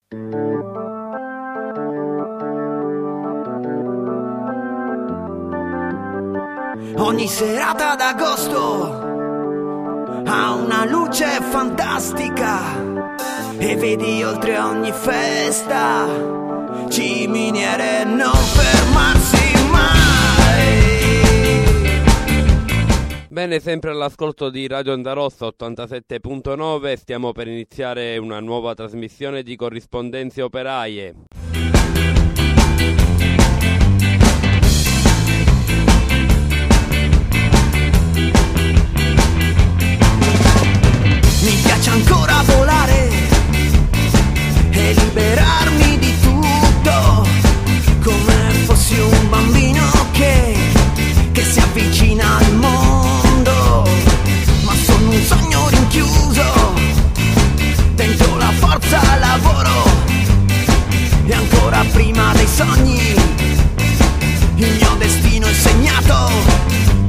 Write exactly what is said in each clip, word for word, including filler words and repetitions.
Ogni serata d'agosto ha una luce fantastica e vedi oltre ogni festa ciminiere non fermarsi mai. Bene, sempre all'ascolto di Radio Onda Rossa ottantasette virgola nove, stiamo per iniziare una nuova trasmissione di Corrispondenze Operaie. Mi piace ancora volare e liberarmi di tutto, come fossi un bambino che, che si avvicina al mondo, ma sono un sogno rinchiuso dentro la forza lavoro, e ancora prima dei sogni il mio destino è segnato.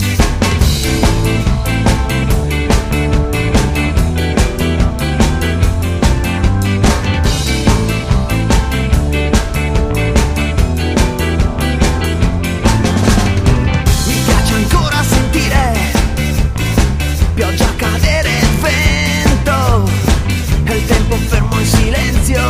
Pioggia, cadere, il vento e il tempo fermo in silenzio,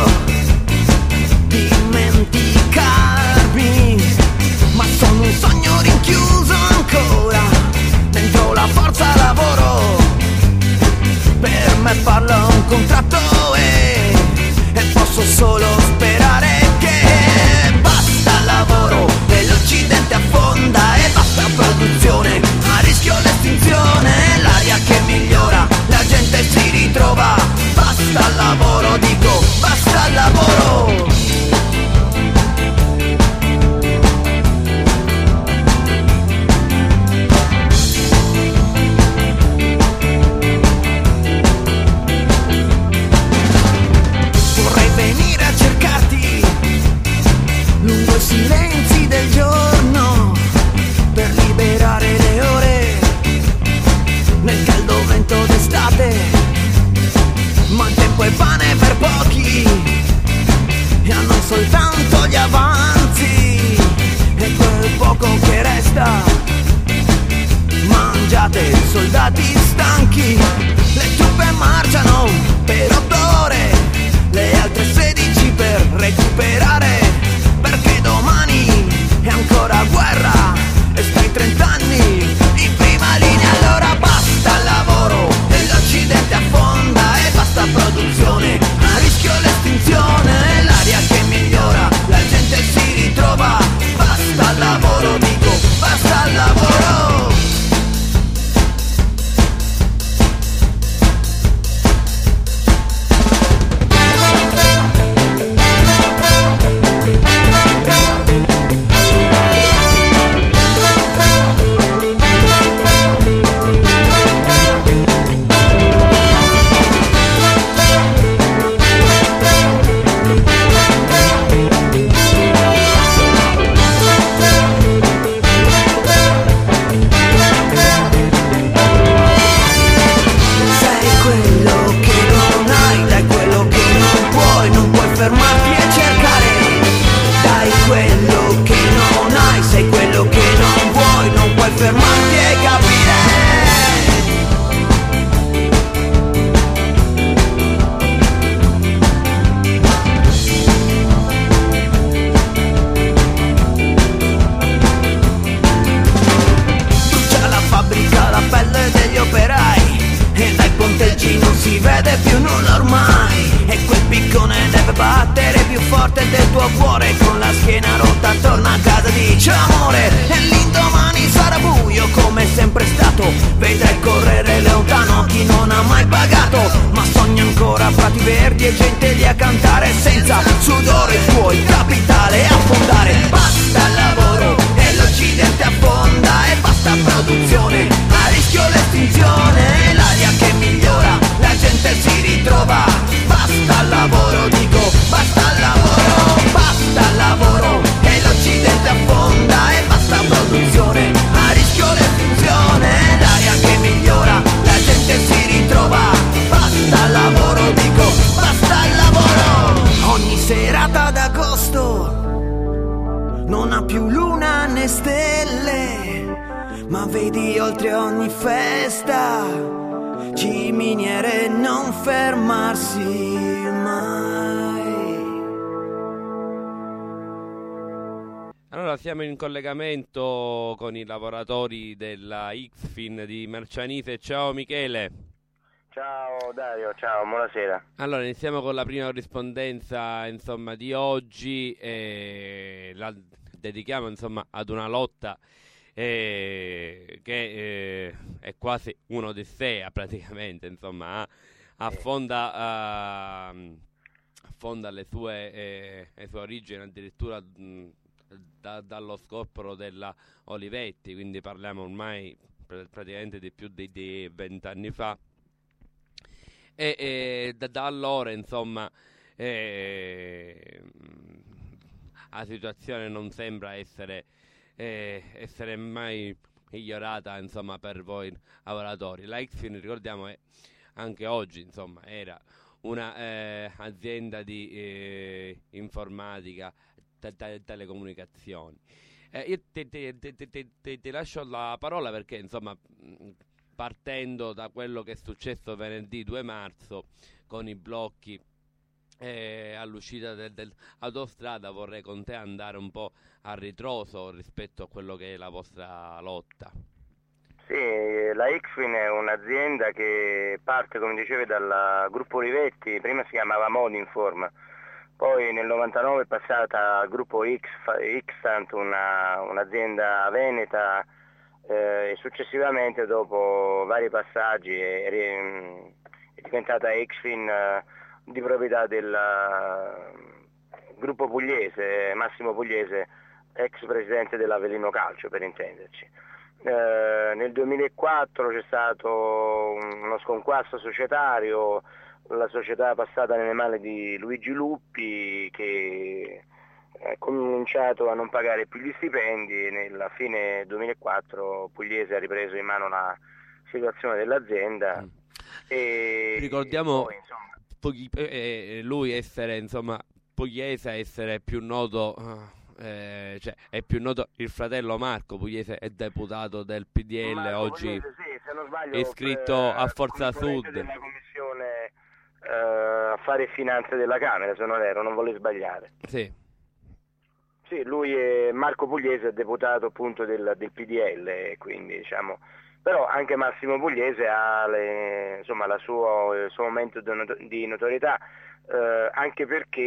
dimenticarmi, ma sono un sogno rinchiuso ancora dentro la forza lavoro. Per me parla un contratto e, e posso solo sperare che basta lavoro e l'Occidente affonda e basta produzione, a rischio l'estinzione, l'aria che migliora, la gente si ritrova, basta il lavoro, dico, basta il lavoro. Vorrei venire a cercarti lungo i silenzi del giorno per liberare le ore nel caldo vento d'estate, ma il tempo è pane per pochi e hanno soltanto gli avanzi e quel poco che resta mangiate soldati stanchi. Le truppe marciano per otto ore, le altre sedici per recuperare, perché domani è ancora guerra e stai trent'anni in prima linea. Allora basta il lavoro e l'Occidente affonda e basta produzione, a rischio l'estinzione, l'aria che migliora, la gente si ritrova, basta il lavoro, dico, basta il lavoro. Fermarti e cercare, dai quello che non hai, sei quello che non vuoi, non puoi fermarti e capire. Brucia la fabbrica, la pelle degli operai e dai ponteggi non si vede più nulla ormai, e quel piccone deve battere più forte del tuo cuore, con la schiena rotta torna a casa, dice amore, e l'indomani sarà buio come sempre stato, vedrai correre lontano chi non ha mai pagato, ma sogna ancora prati verdi e gente lì a cantare, senza sudore il tuo il capitale a fondare. Basta il lavoro e l'Occidente affonda e basta produzione, a rischio l'estinzione, l'aria che migliora, la gente si ritrova, basta il lavoro, dico, basta il lavoro, basta il lavoro e l'Occidente affonda e basta produzione, a rischio l'estinzione, l'aria che migliora, la gente si ritrova, basta il lavoro, dico, basta il lavoro. Ogni serata d'agosto, non ha più luna né stelle, ma vedi oltre ogni festa ci miniere non fermarsi mai. Allora siamo in collegamento con i lavoratori della X-Fin di Marcianise. Ciao Michele. Ciao Dario, ciao, buonasera. Allora iniziamo con la prima corrispondenza insomma di oggi, e la dedichiamo insomma ad una lotta eh, che eh, è quasi un'odissea praticamente, insomma affonda, uh, affonda le sue, eh, le sue origini addirittura mh, da, dallo scorporo della Olivetti, quindi parliamo ormai pr- praticamente di più di vent'anni fa. E, e da, da allora insomma eh, la situazione non sembra essere, eh, essere mai migliorata insomma per voi lavoratori. La X-Fin, ricordiamo, è anche oggi insomma era una eh, azienda di eh, informatica, te- te- telecomunicazioni. Eh, io ti, ti, ti, ti, ti, ti lascio la parola perché insomma, partendo da quello che è successo venerdì due marzo con i blocchi eh, all'uscita del, dell'autostrada, vorrei con te andare un po' a ritroso rispetto a quello che è la vostra lotta. Sì, la X-Fin è un'azienda che parte, come dicevi, dal gruppo Olivetti, prima si chiamava Modinform, poi nel novantanove è passata al gruppo X, Xtant, una, un'azienda veneta, Eh, e successivamente, dopo vari passaggi, è, è, è diventata X-Fin eh, di proprietà del uh, gruppo pugliese, Massimo Pugliese, ex presidente dell'Avellino Calcio per intenderci. Eh, nel duemilaquattro c'è stato uno sconquasso societario, la società è passata nelle mani di Luigi Luppi, che ha cominciato a non pagare più gli stipendi, e nella fine duemilaquattro Pugliese ha ripreso in mano la situazione dell'azienda. Mm. E ricordiamo poi, insomma, Pugli- eh, lui essere insomma Pugliese, essere più noto, eh, cioè è più noto il fratello Marco Pugliese, è deputato del P D L, Marco oggi Pugliese, sì, se non sbaglio, è iscritto a Forza Sud della commissione eh, affari e finanze della Camera, se non ero, non voglio sbagliare. Sì. Sì, lui è Marco Pugliese, è deputato appunto del, del P D L, quindi diciamo, però anche Massimo Pugliese ha le, insomma, la suo, il suo momento di notorietà, eh, anche perché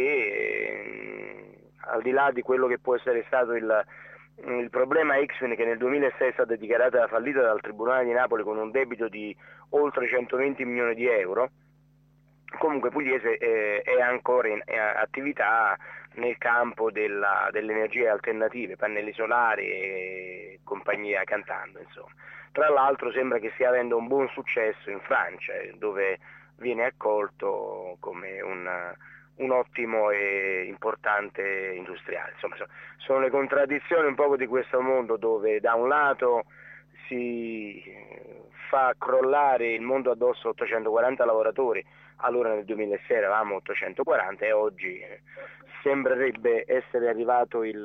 eh, al di là di quello che può essere stato il, il problema X-Fin, che nel duemilasei è stata dichiarata fallita dal Tribunale di Napoli con un debito di oltre centoventi milioni di euro, comunque Pugliese eh, è ancora in è attività nel campo della, delle energie alternative, pannelli solari e compagnia cantando, insomma. Tra l'altro sembra che stia avendo un buon successo in Francia, dove viene accolto come un, un ottimo e importante industriale. Insomma, sono le contraddizioni un po' di questo mondo, dove da un lato si fa crollare il mondo addosso a ottocentoquaranta lavoratori, allora nel duemilasei eravamo ottocentoquaranta e oggi eh, sembrerebbe essere arrivato il,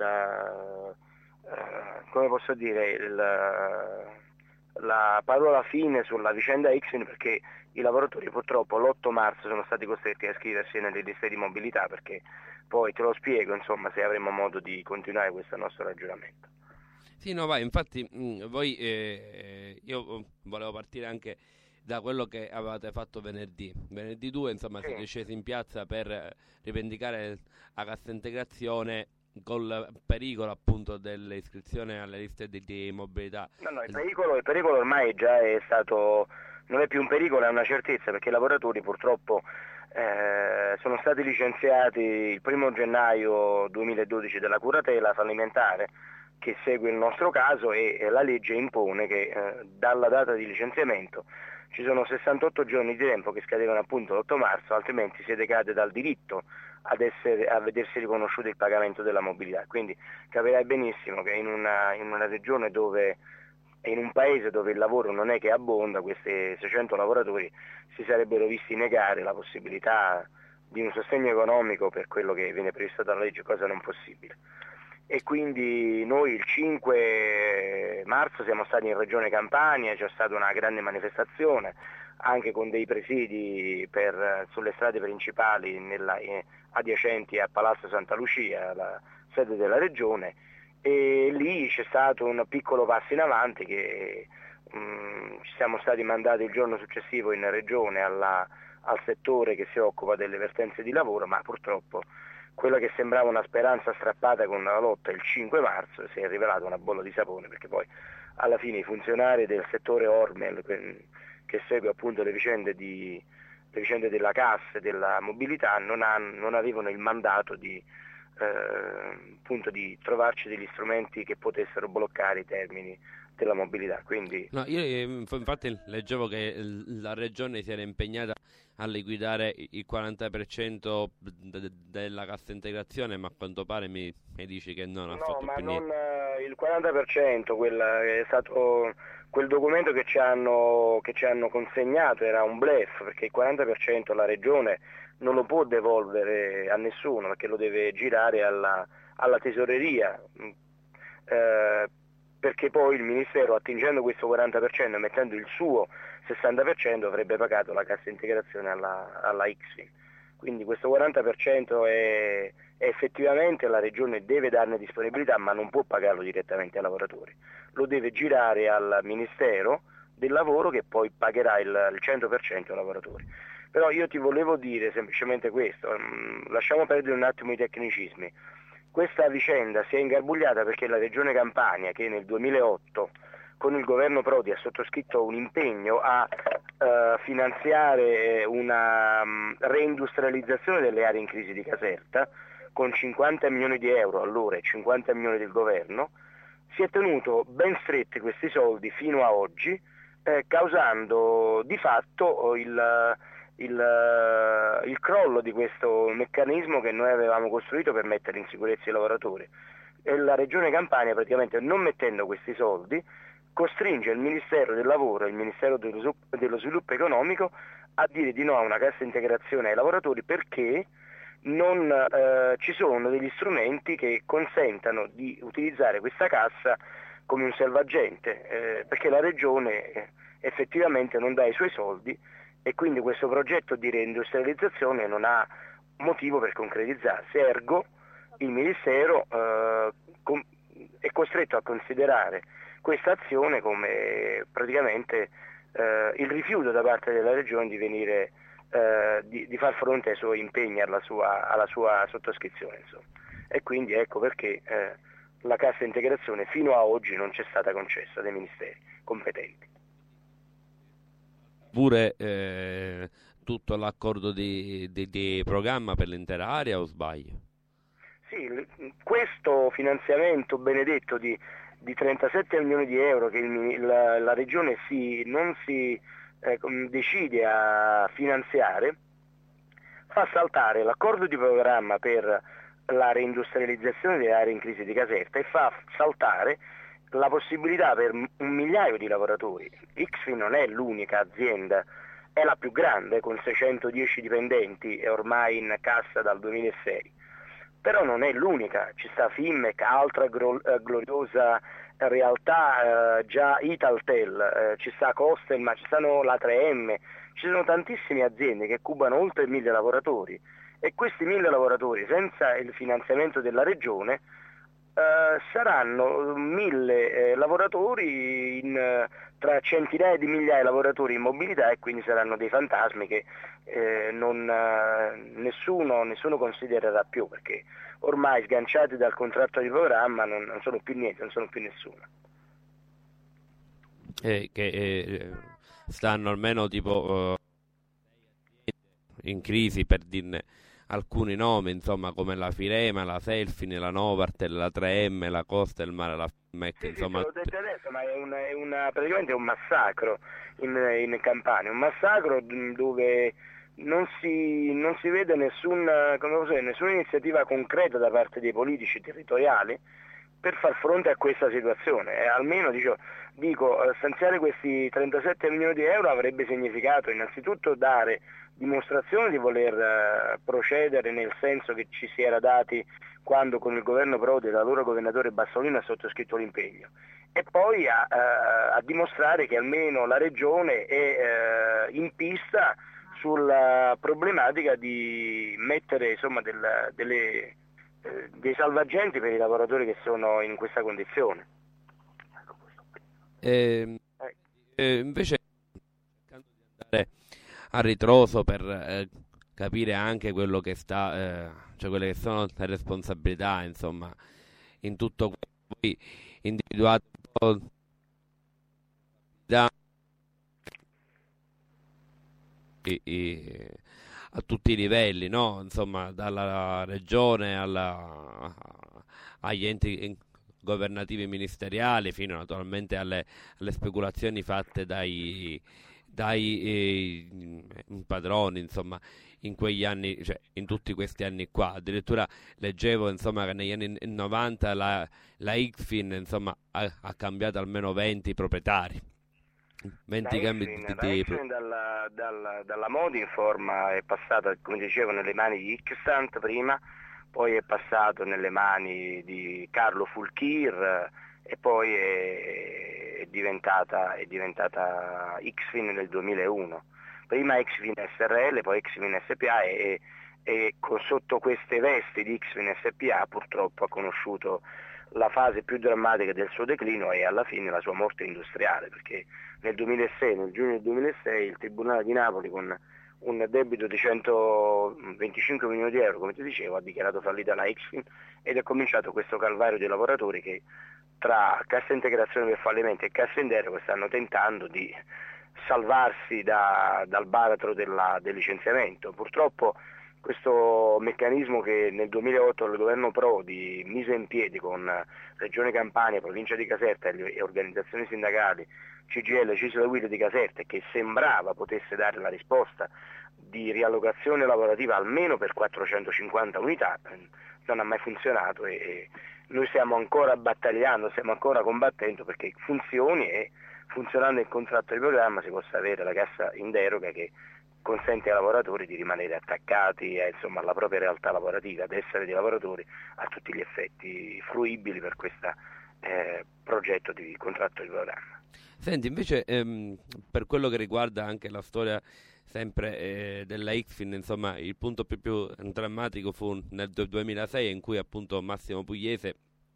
uh, come posso dire, il, uh, la parola fine sulla vicenda X-Fin, perché i lavoratori purtroppo l'otto marzo sono stati costretti a iscriversi nelle liste di mobilità, perché poi te lo spiego, insomma, se avremo modo di continuare questo nostro ragionamento. Sì, no, vai, infatti mh, voi, eh, io volevo partire anche da quello che avevate fatto venerdì. Venerdì due, insomma, sì, siete scesi in piazza per rivendicare la cassa integrazione col pericolo appunto dell'iscrizione alle liste di, di mobilità. No, no, il pericolo, il pericolo ormai già è stato, non è più un pericolo, è una certezza, perché i lavoratori purtroppo eh, sono stati licenziati il primo gennaio duemiladodici dalla curatela fallimentare che segue il nostro caso, e eh, la legge impone che eh, dalla data di licenziamento ci sono sessantotto giorni di tempo che scadevano appunto l'otto marzo, altrimenti si decade dal diritto ad essere, a vedersi riconosciuto il pagamento della mobilità. Quindi capirai benissimo che in una, in una regione dove, in un paese dove il lavoro non è che abbonda, questi seicento lavoratori si sarebbero visti negare la possibilità di un sostegno economico per quello che viene previsto dalla legge, cosa non possibile. E quindi noi il cinque marzo siamo stati in Regione Campania, c'è stata una grande manifestazione anche con dei presidi per, sulle strade principali nella, eh, adiacenti a Palazzo Santa Lucia, la sede della Regione, e lì c'è stato un piccolo passo in avanti che um, ci siamo stati mandati il giorno successivo in Regione alla, al settore che si occupa delle vertenze di lavoro, ma purtroppo quella che sembrava una speranza strappata con la lotta il cinque marzo si è rivelata una bolla di sapone, perché poi alla fine i funzionari del settore Ormel, che segue appunto le vicende, di, le vicende della cassa e della mobilità, non, hanno, non avevano il mandato di, eh, appunto di trovarci degli strumenti che potessero bloccare i termini della mobilità. Quindi... No, io infatti leggevo che la Regione si era impegnata a liquidare il quaranta per cento de- della cassa integrazione, ma a quanto pare mi, mi dici che non ha no, fatto ma più non niente. il quaranta per cento, quella è stato quel documento che ci hanno che ci hanno consegnato era un bluff, perché il quaranta per cento la Regione non lo può devolvere a nessuno, perché lo deve girare alla, alla tesoreria, eh, perché poi il Ministero, attingendo questo quaranta per cento e mettendo il suo sessanta per cento, avrebbe pagato la cassa integrazione alla, alla ICSI. Quindi questo quaranta per cento è, è effettivamente la Regione deve darne disponibilità, ma non può pagarlo direttamente ai lavoratori, lo deve girare al Ministero del Lavoro, che poi pagherà il, il cento per cento ai lavoratori. Però io ti volevo dire semplicemente questo, mh, lasciamo perdere un attimo i tecnicismi. Questa vicenda si è ingarbugliata perché la Regione Campania, che nel duemilaotto con il governo Prodi ha sottoscritto un impegno a uh, finanziare una um, reindustrializzazione delle aree in crisi di Caserta, con cinquanta milioni di euro allora e cinquanta milioni del governo, si è tenuto ben stretti questi soldi fino a oggi, eh, causando di fatto il... Il, il crollo di questo meccanismo che noi avevamo costruito per mettere in sicurezza i lavoratori. E la Regione Campania, praticamente non mettendo questi soldi, costringe il Ministero del Lavoro e il Ministero dello, dello Sviluppo Economico a dire di no a una cassa integrazione ai lavoratori, perché non eh, ci sono degli strumenti che consentano di utilizzare questa cassa come un salvagente, eh, perché la Regione eh, effettivamente non dà i suoi soldi, e quindi questo progetto di reindustrializzazione non ha motivo per concretizzarsi, ergo il Ministero eh, com- è costretto a considerare questa azione come praticamente eh, il rifiuto da parte della Regione di, venire, eh, di, di far fronte ai suoi impegni, alla sua, alla sua sottoscrizione, insomma. E quindi ecco perché eh, la cassa integrazione fino a oggi non c'è stata concessa dai ministeri competenti. Pure eh, tutto l'accordo di, di, di programma per l'intera area, o sbaglio? Sì, questo finanziamento benedetto di, di trentasette milioni di euro che il, la, la Regione si, non si eh, decide a finanziare fa saltare l'accordo di programma per la reindustrializzazione delle aree in crisi di Caserta e fa saltare la possibilità per un migliaio di lavoratori. ICSI non è l'unica azienda, è la più grande con seicentodieci dipendenti e ormai in cassa dal duemilasei, però non è l'unica, ci sta Fimmec, altra gro- gloriosa realtà, eh, già Italtel, eh, ci sta Costel, ma ci stanno la tre M, ci sono tantissime aziende che cubano oltre mille lavoratori, e questi mille lavoratori senza il finanziamento della Regione Uh, saranno mille eh, lavoratori in, uh, tra centinaia di migliaia di lavoratori in mobilità, e quindi saranno dei fantasmi che eh, non, uh, nessuno, nessuno considererà più, perché ormai sganciati dal contratto di programma non, non sono più niente, non sono più nessuno. Eh, che eh, stanno almeno tipo uh, in crisi, per dirne alcuni nomi, insomma, come la Firema, la Selfin, la Novartel, la tre M, la Costelmar, la Fimmec, sì, insomma. Sì, l'ho detto adesso, ma è, una, è una, praticamente un massacro in, in Campania, un massacro dove non si, non si vede nessun, come posso dire, nessuna iniziativa concreta da parte dei politici territoriali per far fronte a questa situazione. E almeno dico, dico, stanziare questi trentasette milioni di euro avrebbe significato innanzitutto dare dimostrazione di voler eh, procedere nel senso che ci si era dati quando con il governo Prodi e l'allora governatore Bassolino ha sottoscritto l'impegno, e poi a, a, a dimostrare che almeno la Regione è eh, in pista sulla problematica di mettere insomma, del, delle, eh, dei salvagenti per i lavoratori che sono in questa condizione. Eh, eh, invece cercando di andare a ritroso per eh, capire anche quello che sta, eh, cioè quelle che sono le responsabilità, insomma, in tutto questo, poi individuate un po' da i, i, a tutti i livelli, no? Insomma, dalla regione alla, agli enti governativi ministeriali, fino naturalmente alle, alle speculazioni fatte dai, dai eh, padroni, insomma, in quegli anni, cioè in tutti questi anni qua. Addirittura leggevo, insomma, che negli anni novanta la, la ICFIN, insomma, ha, ha cambiato almeno venti proprietari. venti cambi di, la di, ICFIN dalla, dalla, dalla Modinform è passata, come dicevo, nelle mani di Ixtant prima, poi è passato nelle mani di Carlo Fulchir e poi è, è diventata, è diventata ICFIN nel duemilauno. Prima ICFIN S R L, poi ICFIN S P A e, e con, sotto queste vesti di ICFIN S P A purtroppo ha conosciuto la fase più drammatica del suo declino e alla fine la sua morte industriale, perché nel duemilasei, nel giugno del duemilasei, il Tribunale di Napoli con un debito di centoventicinque milioni di euro, come ti dicevo, ha dichiarato fallita la ICFIN ed è cominciato questo calvario dei lavoratori che tra cassa integrazione per fallimento e cassa in deroga stanno tentando di salvarsi da, dal baratro della, del licenziamento. Purtroppo questo meccanismo che nel duemilaotto il governo Prodi mise in piedi con Regione Campania, Provincia di Caserta e organizzazioni sindacali, C G I L, CISL e U I L di Caserta, che sembrava potesse dare la risposta di riallocazione lavorativa almeno per quattrocentocinquanta unità, non ha mai funzionato e, e noi stiamo ancora battagliando, stiamo ancora combattendo perché funzioni e funzionando il contratto di programma si possa avere la cassa in deroga che consente ai lavoratori di rimanere attaccati a, insomma, alla propria realtà lavorativa, ad essere dei lavoratori a tutti gli effetti fruibili per questo eh, progetto di contratto di programma. Senti, invece ehm, per quello che riguarda anche la storia sempre eh, della ICFIN, insomma, il punto più, più drammatico fu nel duemilasei, in cui appunto Massimo Pugliese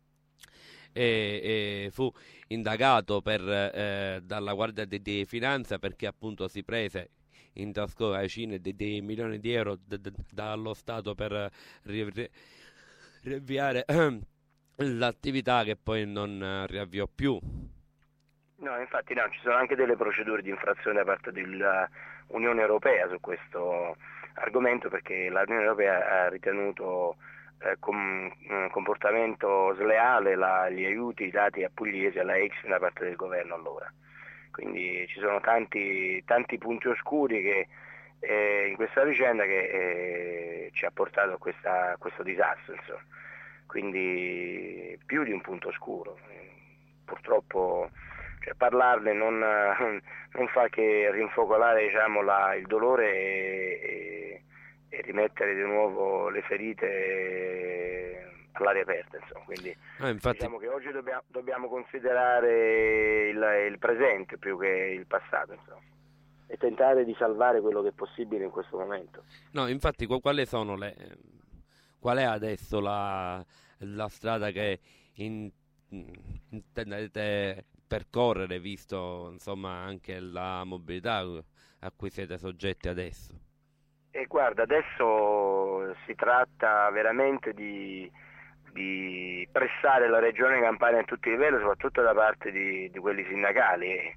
e, e fu indagato per, eh, dalla Guardia di, di Finanza perché appunto si prese in tasca decine di, di milioni di euro d- d- dallo Stato per ri- riavviare l'attività che poi non uh, riavviò più. No, infatti no, ci sono anche delle procedure di infrazione da parte dell'Unione Europea su questo argomento perché l'Unione Europea ha ritenuto eh, com- comportamento sleale la, gli aiuti dati a Pugliese e alla ICFIN da parte del governo allora. Quindi ci sono tanti, tanti punti oscuri che, eh, in questa vicenda che eh, ci ha portato a, questa, a questo disastro, insomma. Quindi più di un punto oscuro. Purtroppo cioè, parlarne non, non fa che rinfocolare diciamo, la, il dolore e, e, e rimettere di nuovo le ferite all'aria aperta, insomma. Quindi ah, infatti... diciamo che oggi dobbiamo, dobbiamo considerare il, il presente più che il passato, insomma, e tentare di salvare quello che è possibile in questo momento. No, infatti quali sono le qual è adesso la, la strada che in, intendete percorrere, visto insomma anche la mobilità a cui siete soggetti adesso? E guarda, adesso si tratta veramente di di pressare la Regione Campania a tutti i livelli, soprattutto da parte di, di quelli sindacali, e,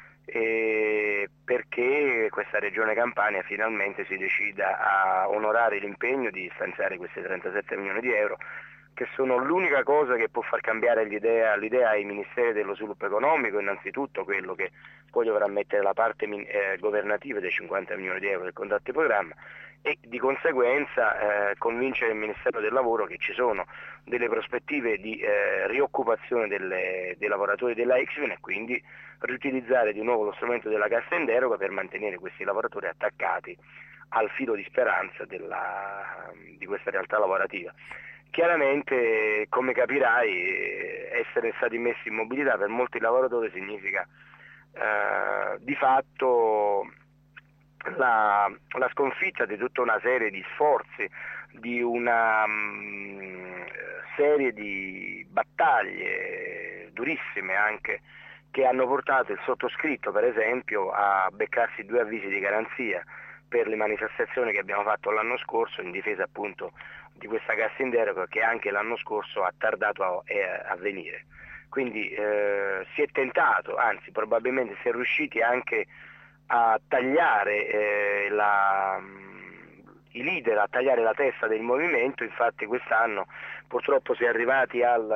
e perché questa Regione Campania finalmente si decida a onorare l'impegno di stanziare questi trentasette milioni di euro, che sono l'unica cosa che può far cambiare l'idea, l'idea ai Ministeri dello Sviluppo Economico, innanzitutto quello che poi dovrà mettere la parte eh, governativa dei cinquanta milioni di euro del contratto di programma, e di conseguenza eh, convincere il Ministero del Lavoro che ci sono delle prospettive di eh, rioccupazione delle, dei lavoratori della ICFIN e quindi riutilizzare di nuovo lo strumento della cassa in deroga per mantenere questi lavoratori attaccati al filo di speranza della, di questa realtà lavorativa. Chiaramente, come capirai, essere stati messi in mobilità per molti lavoratori significa eh, di fatto la, la sconfitta di tutta una serie di sforzi, di una mh, serie di battaglie durissime anche, che hanno portato il sottoscritto, per esempio, a beccarsi due avvisi di garanzia per le manifestazioni che abbiamo fatto l'anno scorso in difesa appunto di questa cassa in deroga, che anche l'anno scorso ha tardato a, a venire. Quindi eh, si è tentato, anzi probabilmente si è riusciti anche a tagliare eh, la, i leader, a tagliare la testa del movimento. Infatti quest'anno purtroppo si è arrivati al,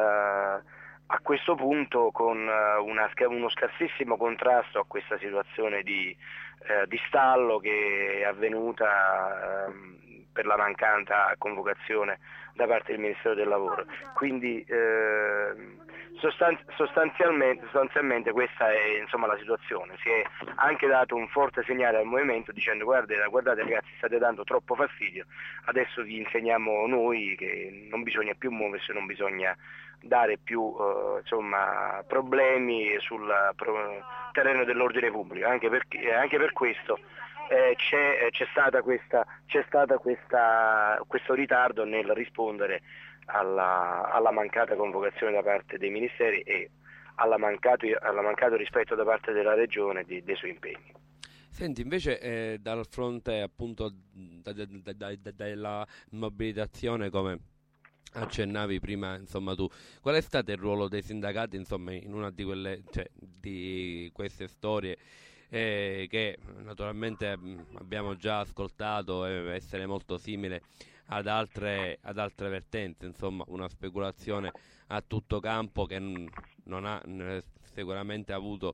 a questo punto con una, uno scarsissimo contrasto a questa situazione di, eh, di stallo che è avvenuta eh, per la mancata convocazione da parte del Ministero del Lavoro. Quindi eh, sostanzi- sostanzialmente, sostanzialmente questa è insomma la situazione. Si è anche dato un forte segnale al movimento dicendo guardate, guardate ragazzi, state dando troppo fastidio, adesso vi insegniamo noi che non bisogna più muoversi, non bisogna dare più eh, insomma, problemi sul pro- terreno dell'ordine pubblico, anche, perché, anche per questo eh, c'è, c'è stata questa, c'è stata questa, questo ritardo nel rispondere alla, alla mancata convocazione da parte dei ministeri e alla mancato, alla mancato rispetto da parte della Regione di, dei suoi impegni. Senti, invece eh, dal fronte appunto da, da, da, da, della mobilitazione, come accennavi prima, insomma, tu, qual è stato il ruolo dei sindacati, insomma, in una di quelle, cioè, di queste storie eh, che naturalmente mh, abbiamo già ascoltato eh, essere molto simile ad altre, ad altre vertenze, insomma, una speculazione a tutto campo che n- non ha n- sicuramente avuto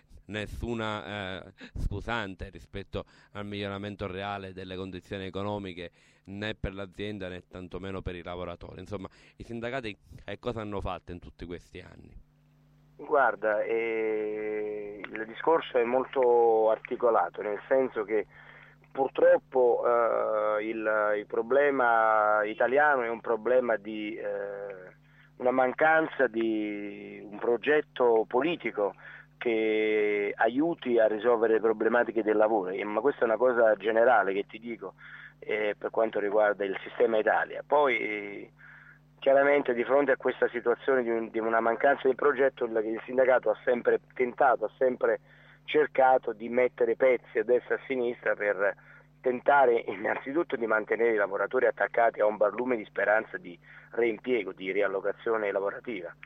nessuna eh, scusante rispetto al miglioramento reale delle condizioni economiche né per l'azienda né tantomeno per i lavoratori. Insomma, i sindacati che cosa hanno fatto in tutti questi anni? Guarda, eh, il discorso è molto articolato, nel senso che purtroppo eh, il, il problema italiano è un problema di eh, una mancanza di un progetto politico che aiuti a risolvere le problematiche del lavoro, eh, ma questa è una cosa generale che ti dico eh, per quanto riguarda il sistema Italia. Poi eh, chiaramente di fronte a questa situazione di, un, di una mancanza di progetto il, il sindacato ha sempre tentato, ha sempre cercato di mettere pezzi a destra e a sinistra per tentare innanzitutto di mantenere i lavoratori attaccati a un barlume di speranza di reimpiego, di riallocazione lavorativa.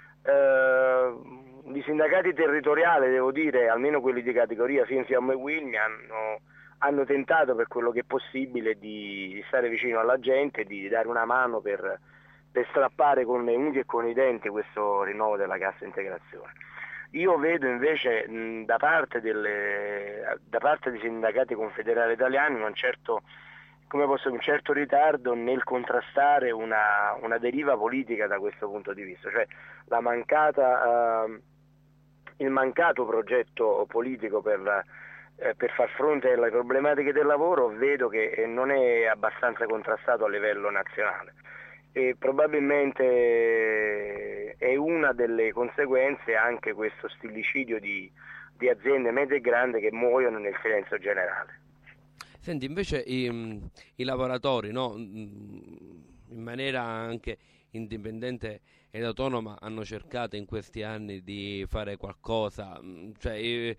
Eh, I sindacati territoriali, devo dire, almeno quelli di categoria Finfiam e Wilmi, hanno, hanno tentato per quello che è possibile di stare vicino alla gente, di dare una mano per, per strappare con le unghie e con i denti questo rinnovo della cassa integrazione. Io vedo invece mh, da, parte delle, da parte dei sindacati confederali italiani un certo, come posso, un certo ritardo nel contrastare una, una deriva politica da questo punto di vista, cioè la mancata, eh, il mancato progetto politico per, eh, per far fronte alle problematiche del lavoro vedo che non è abbastanza contrastato a livello nazionale. E probabilmente è una delle conseguenze anche questo stillicidio di, di aziende medie e grandi che muoiono nel silenzio generale. Senti, invece i, i lavoratori, no, in maniera anche indipendente ed autonoma hanno cercato in questi anni di fare qualcosa, cioè io,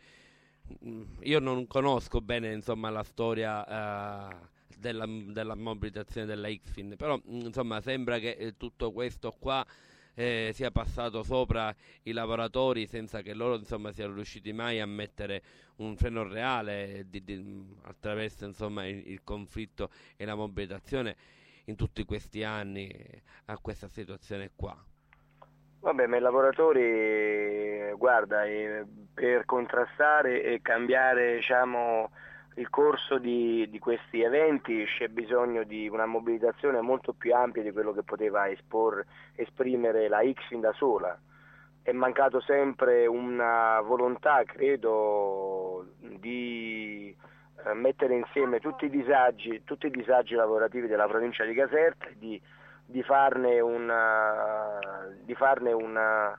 io non conosco bene insomma la storia uh, Della, della mobilitazione della ICFIN, però insomma sembra che eh, tutto questo qua eh, sia passato sopra i lavoratori senza che loro insomma siano riusciti mai a mettere un freno reale di, di, attraverso insomma il, il conflitto e la mobilitazione in tutti questi anni eh, a questa situazione qua. Vabbè, ma i lavoratori, guarda, eh, per contrastare e cambiare, diciamo, il corso di, di questi eventi c'è bisogno di una mobilitazione molto più ampia di quello che poteva espor, esprimere la ICFIN da sola. È mancato sempre una volontà, credo, di eh, mettere insieme tutti i disagi, tutti i disagi lavorativi della provincia di Caserta e di, di farne, una, di farne una,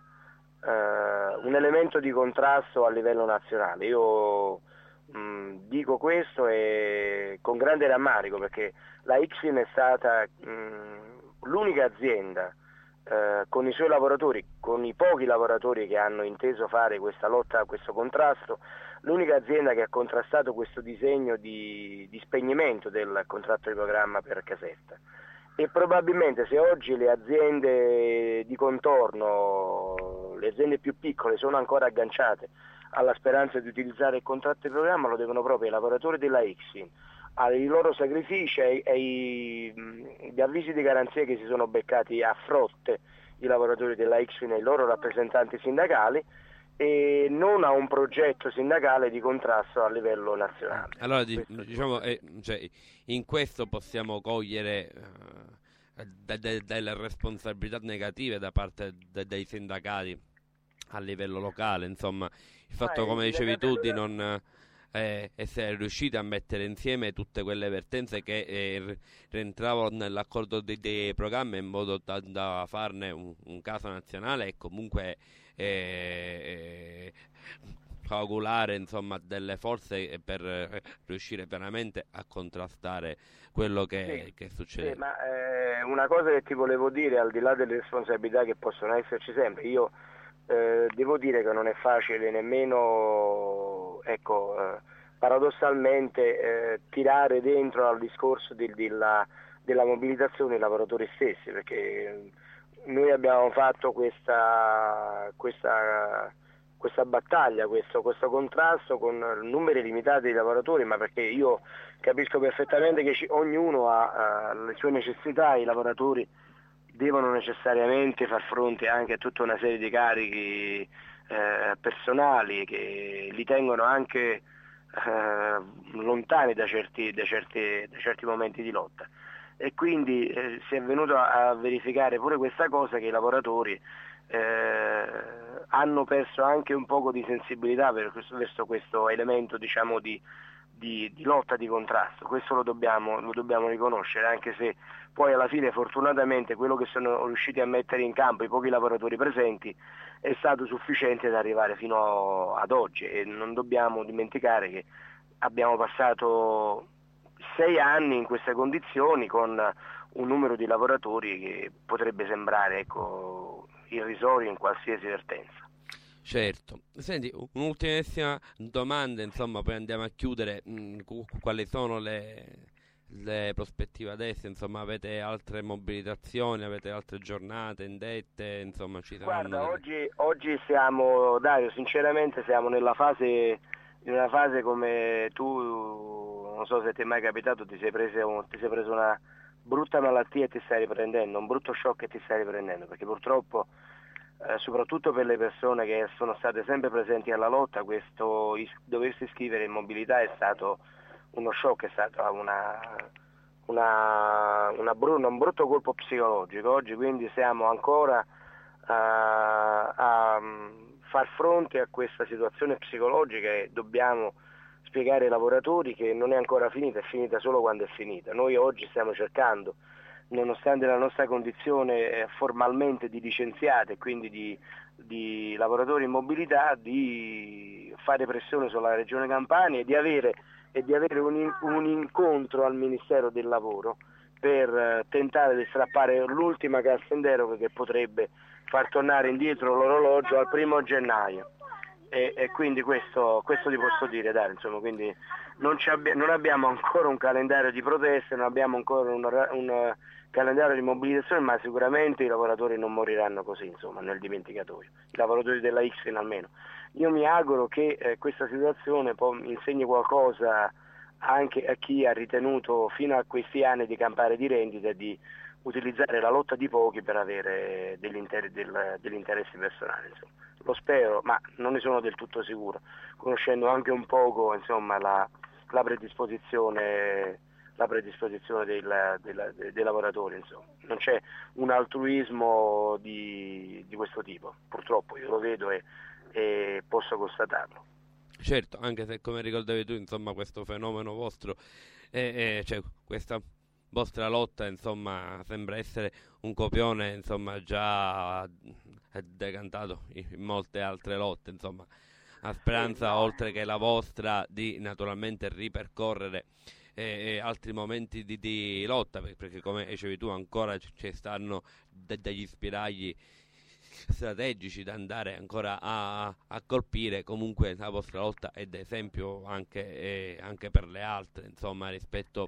uh, un elemento di contrasto a livello nazionale. Io mh, dico questo e con grande rammarico, perché la Ixin è stata mh, l'unica azienda eh, con i suoi lavoratori, con i pochi lavoratori che hanno inteso fare questa lotta, questo contrasto, l'unica azienda che ha contrastato questo disegno di, di spegnimento del contratto di programma per Caserta. E probabilmente se oggi le aziende di contorno, le aziende più piccole, sono ancora agganciate alla speranza di utilizzare il contratto di programma, lo devono proprio ai lavoratori della Ixin, ai loro sacrifici, ai, ai gli avvisi di garanzia che si sono beccati a frotte i lavoratori della Ixin e i loro rappresentanti sindacali, e non a un progetto sindacale di contrasto a livello nazionale. Allora diciamo, eh, cioè, in questo possiamo cogliere eh, de- de- delle responsabilità negative da parte de- dei sindacati a livello locale, insomma, il fatto, come dicevi tu, di non eh, essere riusciti a mettere insieme tutte quelle vertenze che eh, rientravano nell'accordo dei, dei programmi, in modo da, da farne un, un caso nazionale e comunque eh, eh, coagulare, insomma, delle forze per eh, riuscire veramente a contrastare quello che, sì, che succede. Sì, ma eh, una cosa che ti volevo dire, al di là delle responsabilità che possono esserci sempre, io eh, devo dire che non è facile nemmeno, ecco, eh, paradossalmente eh, tirare dentro al discorso di, di la, della mobilitazione i lavoratori stessi, perché noi abbiamo fatto questa, questa, questa battaglia, questo, questo contrasto con numeri limitati di lavoratori, ma perché io capisco perfettamente che ci, ognuno ha, ha le sue necessità, i lavoratori devono necessariamente far fronte anche a tutta una serie di carichi eh, personali che li tengono anche eh, lontani da certi, da, certi, da certi momenti di lotta. E quindi eh, si è venuto a, a verificare pure questa cosa, che i lavoratori eh, hanno perso anche un poco di sensibilità per questo, verso questo elemento, diciamo, di, di, di lotta, di contrasto. Questo lo dobbiamo, lo dobbiamo riconoscere, anche se poi alla fine fortunatamente quello che sono riusciti a mettere in campo i pochi lavoratori presenti è stato sufficiente ad arrivare fino ad oggi, e non dobbiamo dimenticare che abbiamo passato sei anni in queste condizioni con un numero di lavoratori che potrebbe sembrare, ecco, irrisorio in qualsiasi vertenza. Certo. Senti, un'ultimissima domanda, insomma, poi andiamo a chiudere. Mh, quali sono le, le prospettive adesso? Insomma, avete altre mobilitazioni, avete altre giornate indette? Insomma, ci saranno Guarda, delle... oggi, oggi siamo, Dario, sinceramente siamo nella fase, in una fase come tu, non so se ti è mai capitato, ti sei preso, ti sei preso una brutta malattia e ti stai riprendendo, un brutto shock e ti stai riprendendo, perché purtroppo eh, soprattutto per le persone che sono state sempre presenti alla lotta, questo is- doversi iscrivere in mobilità è stato uno shock, è stato una, una, una br- un brutto colpo psicologico. Oggi quindi siamo ancora a, a far fronte a questa situazione psicologica e dobbiamo spiegare ai lavoratori che non è ancora finita, è finita solo quando è finita. Noi oggi stiamo cercando, nonostante la nostra condizione formalmente di licenziati e quindi di, di lavoratori in mobilità, di fare pressione sulla Regione Campania e di avere, e di avere un, un incontro al Ministero del Lavoro per tentare di strappare l'ultima cassa in deroga che potrebbe far tornare indietro l'orologio al primo gennaio. E, e quindi questo, questo ti posso dire, Dario, insomma, quindi non, ci abbi- non abbiamo ancora un calendario di proteste, non abbiamo ancora un, un calendario di mobilitazione, ma sicuramente i lavoratori non moriranno così, insomma, nel dimenticatoio, i lavoratori della Ixin almeno. Io mi auguro che eh, questa situazione poi insegni qualcosa anche a chi ha ritenuto fino a questi anni di campare di rendita e di utilizzare la lotta di pochi per avere degli, inter- del, degli interessi personali, insomma. Lo spero, ma non ne sono del tutto sicuro, conoscendo anche un poco, insomma, la, la predisposizione, la predisposizione del, del, dei, dei lavoratori, insomma. Non c'è un altruismo di, di questo tipo, purtroppo io lo vedo e, e posso constatarlo. Certo, anche se come ricordavi tu, insomma, questo fenomeno vostro, eh, eh, cioè questa vostra lotta, insomma, sembra essere un copione, insomma, già decantato in molte altre lotte, insomma, a speranza, oltre che la vostra, di naturalmente ripercorrere eh, eh, altri momenti di, di lotta, perché come dicevi tu ancora ci stanno de- degli spiragli strategici da andare ancora a, a colpire. Comunque la vostra lotta è d'esempio anche, eh, anche per le altre, insomma, rispetto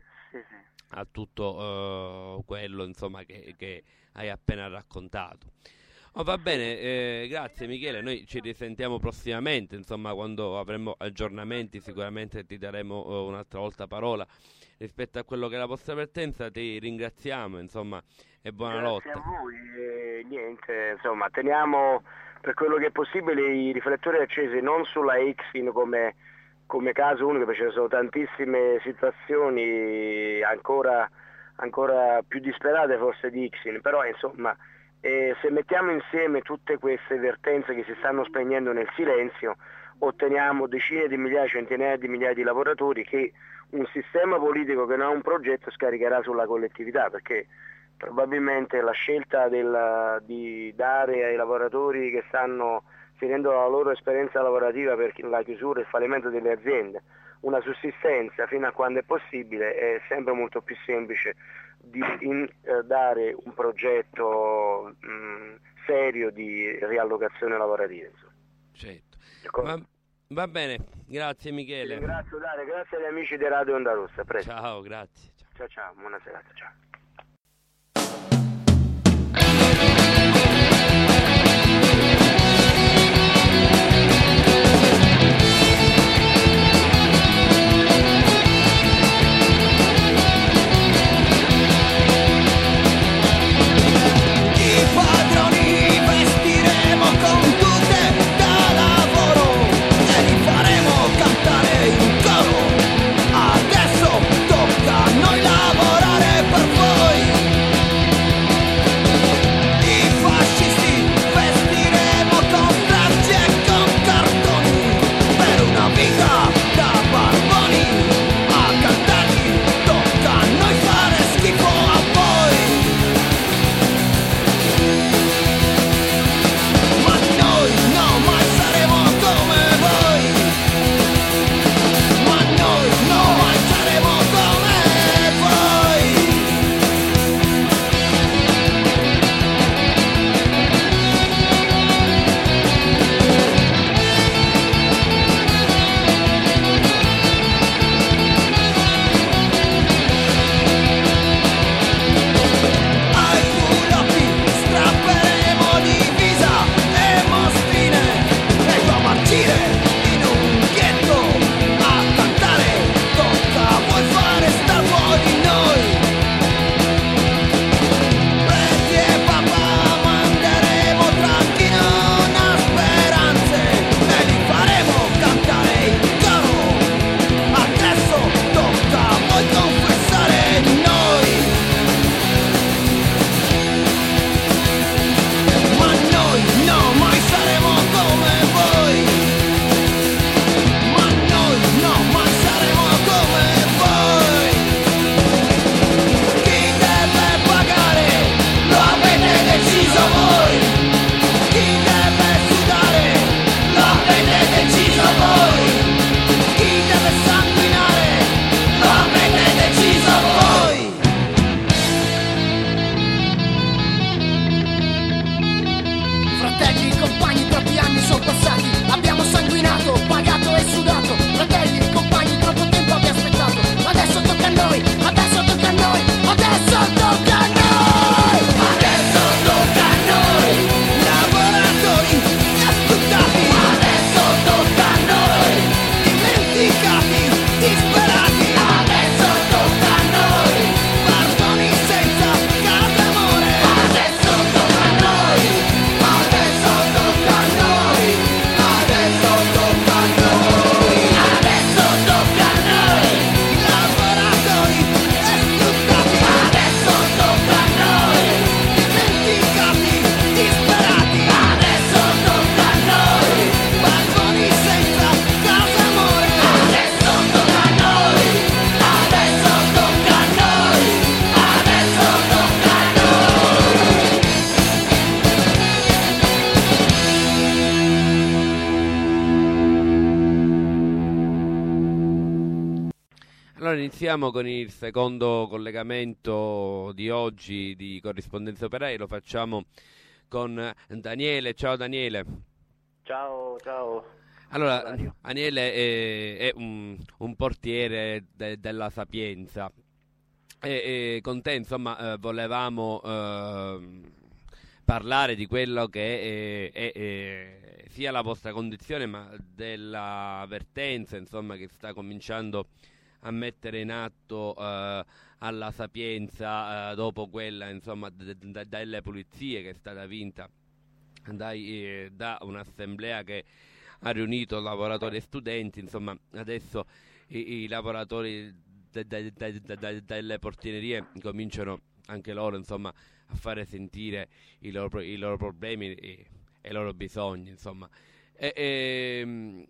a tutto uh, quello, insomma, che, che hai appena raccontato. Oh, va bene, eh, grazie Michele, noi ci risentiamo prossimamente, insomma, quando avremo aggiornamenti sicuramente ti daremo uh, un'altra volta parola rispetto a quello che è la vostra partenza. Ti ringraziamo, insomma, e buona Grazie lotta. a voi, e niente, insomma, teniamo per quello che è possibile i riflettori accesi non sulla ICSIN come, come caso unico, perché ci sono tantissime situazioni ancora, ancora più disperate forse di ICSIN, però insomma, eh, se mettiamo insieme tutte queste vertenze che si stanno spegnendo nel silenzio, otteniamo decine di migliaia, centinaia di migliaia di lavoratori che un sistema politico che non ha un progetto scaricherà sulla collettività, perché probabilmente la scelta del, di dare ai lavoratori che stanno finendo la loro esperienza lavorativa per la chiusura e il fallimento delle aziende una sussistenza fino a quando è possibile è sempre molto più semplice di in, eh, dare un progetto mh, serio di riallocazione lavorativa. Insomma. Certo. Va, va bene, grazie Michele. Grazie Dario, grazie agli amici di Radio Onda Rossa. Presto. Ciao, grazie. Ciao ciao, ciao, buona serata, ciao. Adesso tocca a noi lavorare per forza. Allora iniziamo con il secondo collegamento di oggi di Corrispondenza Operaia, lo facciamo con Daniele. Ciao Daniele. Ciao, ciao. Allora, Dario. Daniele è, è un, un portiere de- della Sapienza e, e con te insomma eh, volevamo eh, parlare di quello che è, è, è sia la vostra condizione ma della vertenza insomma che sta cominciando a mettere in atto eh, alla Sapienza eh, dopo quella insomma d- d- delle pulizie che è stata vinta dai, eh, da un'assemblea che ha riunito lavoratori e studenti. Insomma adesso i, i lavoratori de- de- de- de- de- delle portinerie cominciano anche loro insomma a fare sentire i loro, i loro problemi e, e i loro bisogni insomma e, e,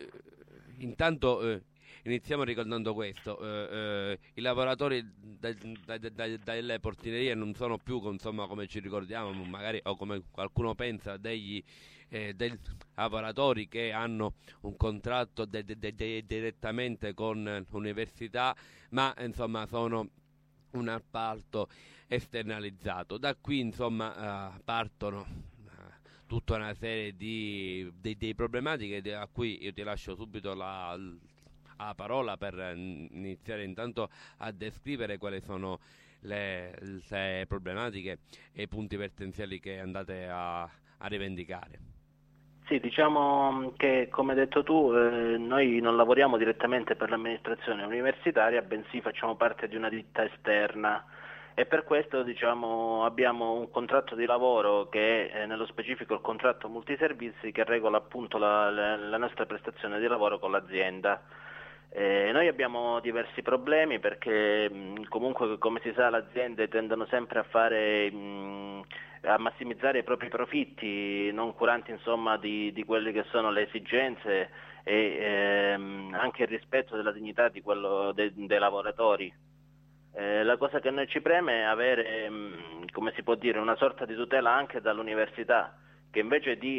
intanto eh, iniziamo ricordando questo, eh, eh, i lavoratori de, de, de, de, delle portinerie non sono più insomma come ci ricordiamo magari o come qualcuno pensa degli, eh, dei lavoratori che hanno un contratto de, de, de, de, direttamente con l'università, ma insomma sono un appalto esternalizzato. Da qui insomma eh, partono tutta una serie di, di, di problematiche a cui io ti lascio subito la a parola per iniziare intanto a descrivere quali sono le, le problematiche e i punti vertenziali che andate a, a rivendicare. Sì, diciamo che come hai detto tu, eh, noi non lavoriamo direttamente per l'amministrazione universitaria, bensì facciamo parte di una ditta esterna e per questo diciamo, abbiamo un contratto di lavoro che è eh, nello specifico il contratto multiservizi che regola appunto la, la, la nostra prestazione di lavoro con l'azienda. Eh, noi abbiamo diversi problemi perché mh, comunque come si sa le aziende tendono sempre a fare mh, a massimizzare i propri profitti, non curanti insomma di, di quelle che sono le esigenze e ehm, anche il rispetto della dignità di quello de, dei lavoratori. Eh, la cosa che a noi ci preme è avere mh, come si può dire una sorta di tutela anche dall'università che invece di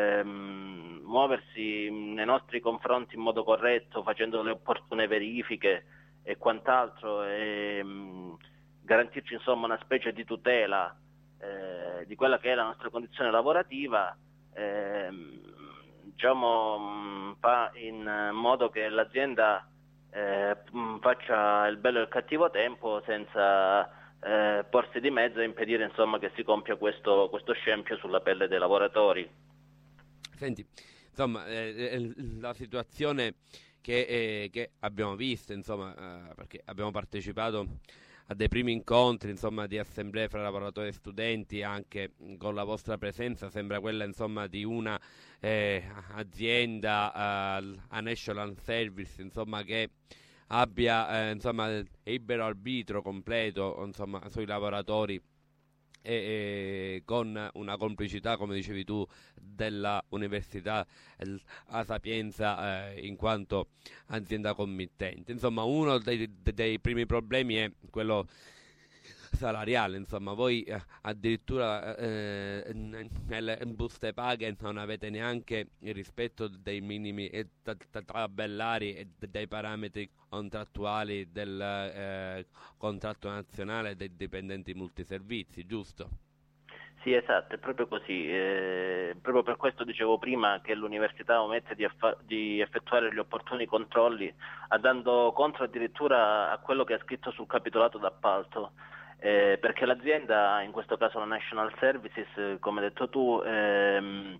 ehm, muoversi nei nostri confronti in modo corretto, facendo le opportune verifiche e quant'altro, e mh, garantirci insomma una specie di tutela eh, di quella che è la nostra condizione lavorativa, eh, diciamo mh, fa in modo che l'azienda eh, mh, faccia il bello e il cattivo tempo senza Eh, porsi di mezzo e impedire insomma che si compia questo, questo scempio sulla pelle dei lavoratori. Senti, insomma, eh, la situazione che, eh, che abbiamo visto, insomma, eh, perché abbiamo partecipato a dei primi incontri, insomma, di assemblee fra lavoratori e studenti, anche con la vostra presenza, sembra quella, insomma, di una eh, azienda, eh, a National Service, insomma, che abbia eh, insomma libero arbitro completo insomma sui lavoratori e, e con una complicità come dicevi tu della università a Sapienza eh, in quanto azienda committente. Insomma uno dei, dei primi problemi è quello salariale, insomma voi eh, addirittura eh, nelle buste paghe non avete neanche il rispetto dei minimi e tabellari e dei parametri contrattuali del eh, contratto nazionale dei dipendenti multiservizi, giusto? Sì, esatto, è proprio così. Eh, proprio per questo dicevo prima che l'università omette di, affa- di effettuare gli opportuni controlli, andando contro addirittura a quello che è scritto sul capitolato d'appalto. Eh, perché l'azienda, in questo caso la National Services, come hai detto tu, ehm,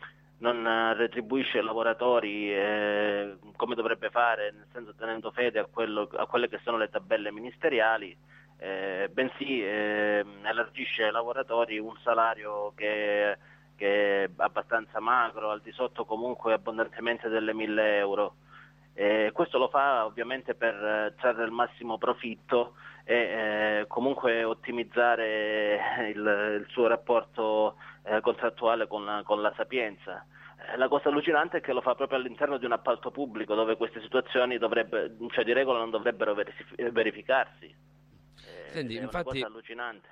non retribuisce i lavoratori eh, come dovrebbe fare, nel senso tenendo fede a, quello, a quelle che sono le tabelle ministeriali, eh, bensì eh, elargisce ai lavoratori un salario che, che è abbastanza magro, al di sotto comunque abbondantemente delle mille euro. Eh, questo lo fa ovviamente per trarre il massimo profitto e eh, comunque ottimizzare il, il suo rapporto eh, contrattuale con la, con la Sapienza. Eh, la cosa allucinante è che lo fa proprio all'interno di un appalto pubblico dove queste situazioni dovrebbe, cioè di regola non dovrebbero verif- verificarsi. Eh, Senti, è infatti, una cosa allucinante.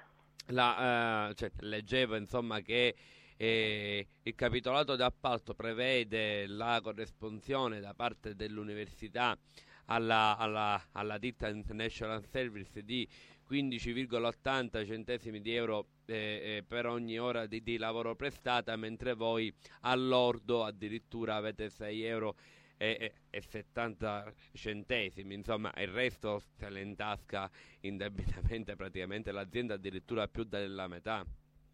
La, eh, cioè, leggevo insomma che eh, il capitolato d'appalto prevede la corresponsione da parte dell'università alla, alla, alla ditta International Service di quindici virgola ottanta centesimi di euro eh, eh, per ogni ora di, di lavoro prestata, mentre voi all'ordo addirittura avete sei euro e, e settanta centesimi. Insomma, il resto se le in tasca indebitamente praticamente l'azienda, addirittura più della metà.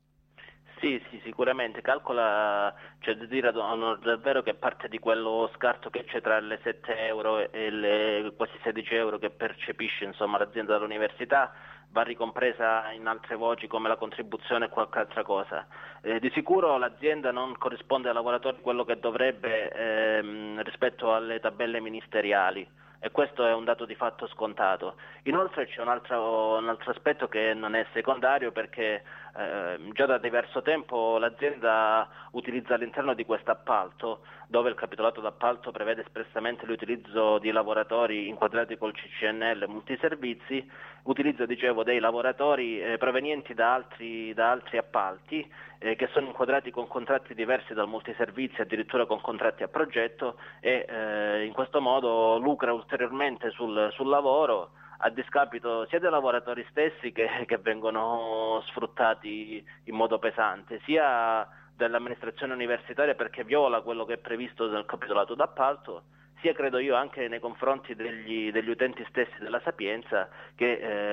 Sì, sì, sicuramente. Calcola, cioè di dire davvero che parte di quello scarto che c'è tra le sette euro e le quasi sedici euro che percepisce, insomma, l'azienda dall'università, va ricompresa in altre voci come la contribuzione e qualche altra cosa. Eh, di sicuro l'azienda non corrisponde ai lavoratori quello che dovrebbe ehm, rispetto alle tabelle ministeriali, e questo è un dato di fatto scontato. Inoltre c'è un altro, un altro aspetto che non è secondario, perché eh, già da diverso tempo l'azienda utilizza all'interno di questo appalto, dove il capitolato d'appalto prevede espressamente l'utilizzo di lavoratori inquadrati col C C N L multiservizi, utilizza, dicevo, dei lavoratori eh, provenienti da altri, da altri appalti eh, che sono inquadrati con contratti diversi dal multiservizi, addirittura con contratti a progetto, e eh, in questo modo lucra ulteriormente sul, sul lavoro, a discapito sia dei lavoratori stessi che, che vengono sfruttati in modo pesante, sia dell'amministrazione universitaria perché viola quello che è previsto nel capitolato d'appalto, sia credo io anche nei confronti degli, degli utenti stessi della Sapienza, che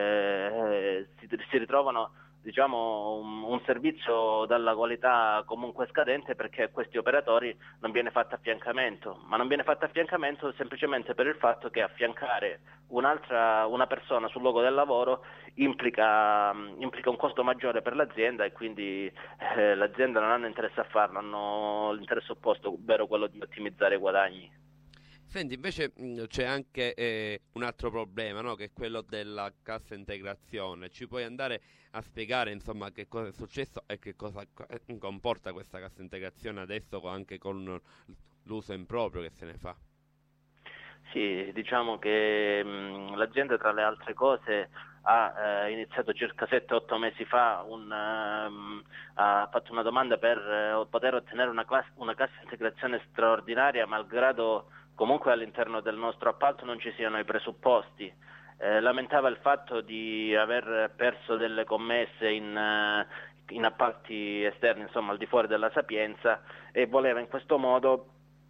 eh, si, si ritrovano, diciamo, un, un servizio dalla qualità comunque scadente, perché a questi operatori non viene fatto affiancamento, ma non viene fatto affiancamento semplicemente per il fatto che affiancare un'altra, una persona sul luogo del lavoro implica, implica un costo maggiore per l'azienda, e quindi eh, l'azienda non hanno interesse a farlo, hanno l'interesse opposto, ovvero quello di ottimizzare i guadagni. Senti, invece mh, c'è anche eh, un altro problema, no? Che è quello della cassa integrazione. Ci puoi andare a spiegare, insomma, che cosa è successo e che cosa comporta questa cassa integrazione adesso, anche con l'uso improprio che se ne fa? Sì, diciamo che mh, l'azienda, tra le altre cose, ha eh, iniziato circa sette otto mesi fa, un, um, ha fatto una domanda per uh, poter ottenere una, class- una cassa integrazione straordinaria, malgrado comunque all'interno del nostro appalto non ci siano i presupposti. Eh, lamentava il fatto di aver perso delle commesse in, uh, in appalti esterni, insomma al di fuori della Sapienza, e voleva in questo modo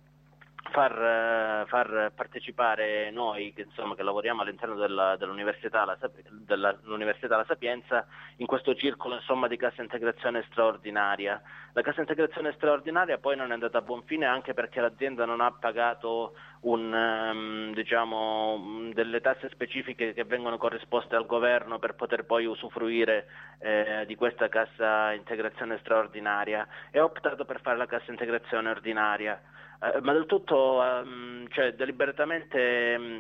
Far, far partecipare noi che, insomma, che lavoriamo all'interno della, dell'università, la, dell'università La Sapienza, in questo circolo, insomma, di cassa integrazione straordinaria. La cassa integrazione straordinaria poi non è andata a buon fine, anche perché l'azienda non ha pagato un, um, diciamo, delle tasse specifiche che vengono corrisposte al governo per poter poi usufruire eh, di questa cassa integrazione straordinaria, e ha optato per fare la cassa integrazione ordinaria. Uh, ma del tutto, um, cioè deliberatamente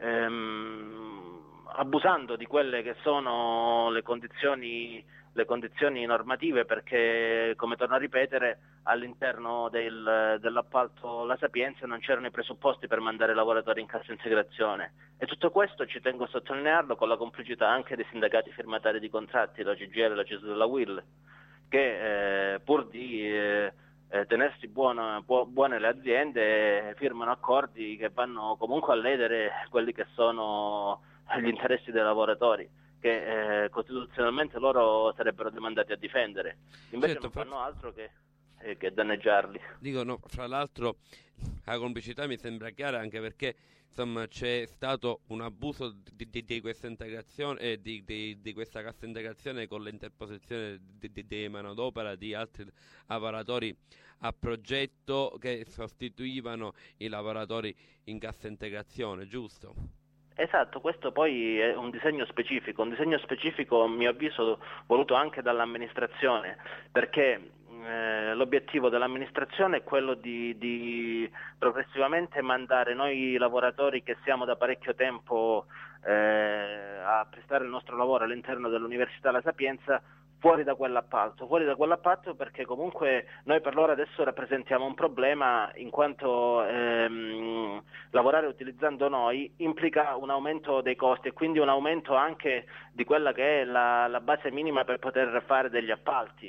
um, abusando di quelle che sono le condizioni, le condizioni normative, perché, come torno a ripetere, all'interno del, dell'appalto La Sapienza non c'erano i presupposti per mandare lavoratori in cassa integrazione, e tutto questo, ci tengo a sottolinearlo, con la complicità anche dei sindacati firmatari di contratti, la C G I L e la C I S L e la U I L, che eh, pur di eh, Eh, tenersi buona, bu- buone le aziende, eh, firmano accordi che vanno comunque a ledere quelli che sono gli interessi dei lavoratori, che eh, costituzionalmente loro sarebbero demandati a difendere, invece certo, non fanno altro che, eh, che danneggiarli. Dico, no, fra l'altro la complicità mi sembra chiara, anche perché, insomma, c'è stato un abuso di, di, di questa integrazione eh, di, di, di questa cassa integrazione, con l'interposizione di, di, di manodopera di altri lavoratori a progetto che sostituivano i lavoratori in cassa integrazione, giusto? Esatto, questo poi è un disegno specifico, un disegno specifico, a mio avviso, voluto anche dall'amministrazione, perché eh, l'obiettivo dell'amministrazione è quello di, di progressivamente mandare noi lavoratori che siamo da parecchio tempo eh, a prestare il nostro lavoro all'interno dell'Università La Sapienza fuori da quell'appalto, fuori da quell'appalto perché comunque noi per loro adesso rappresentiamo un problema, in quanto ehm, lavorare utilizzando noi implica un aumento dei costi e quindi un aumento anche di quella che è la, la base minima per poter fare degli appalti,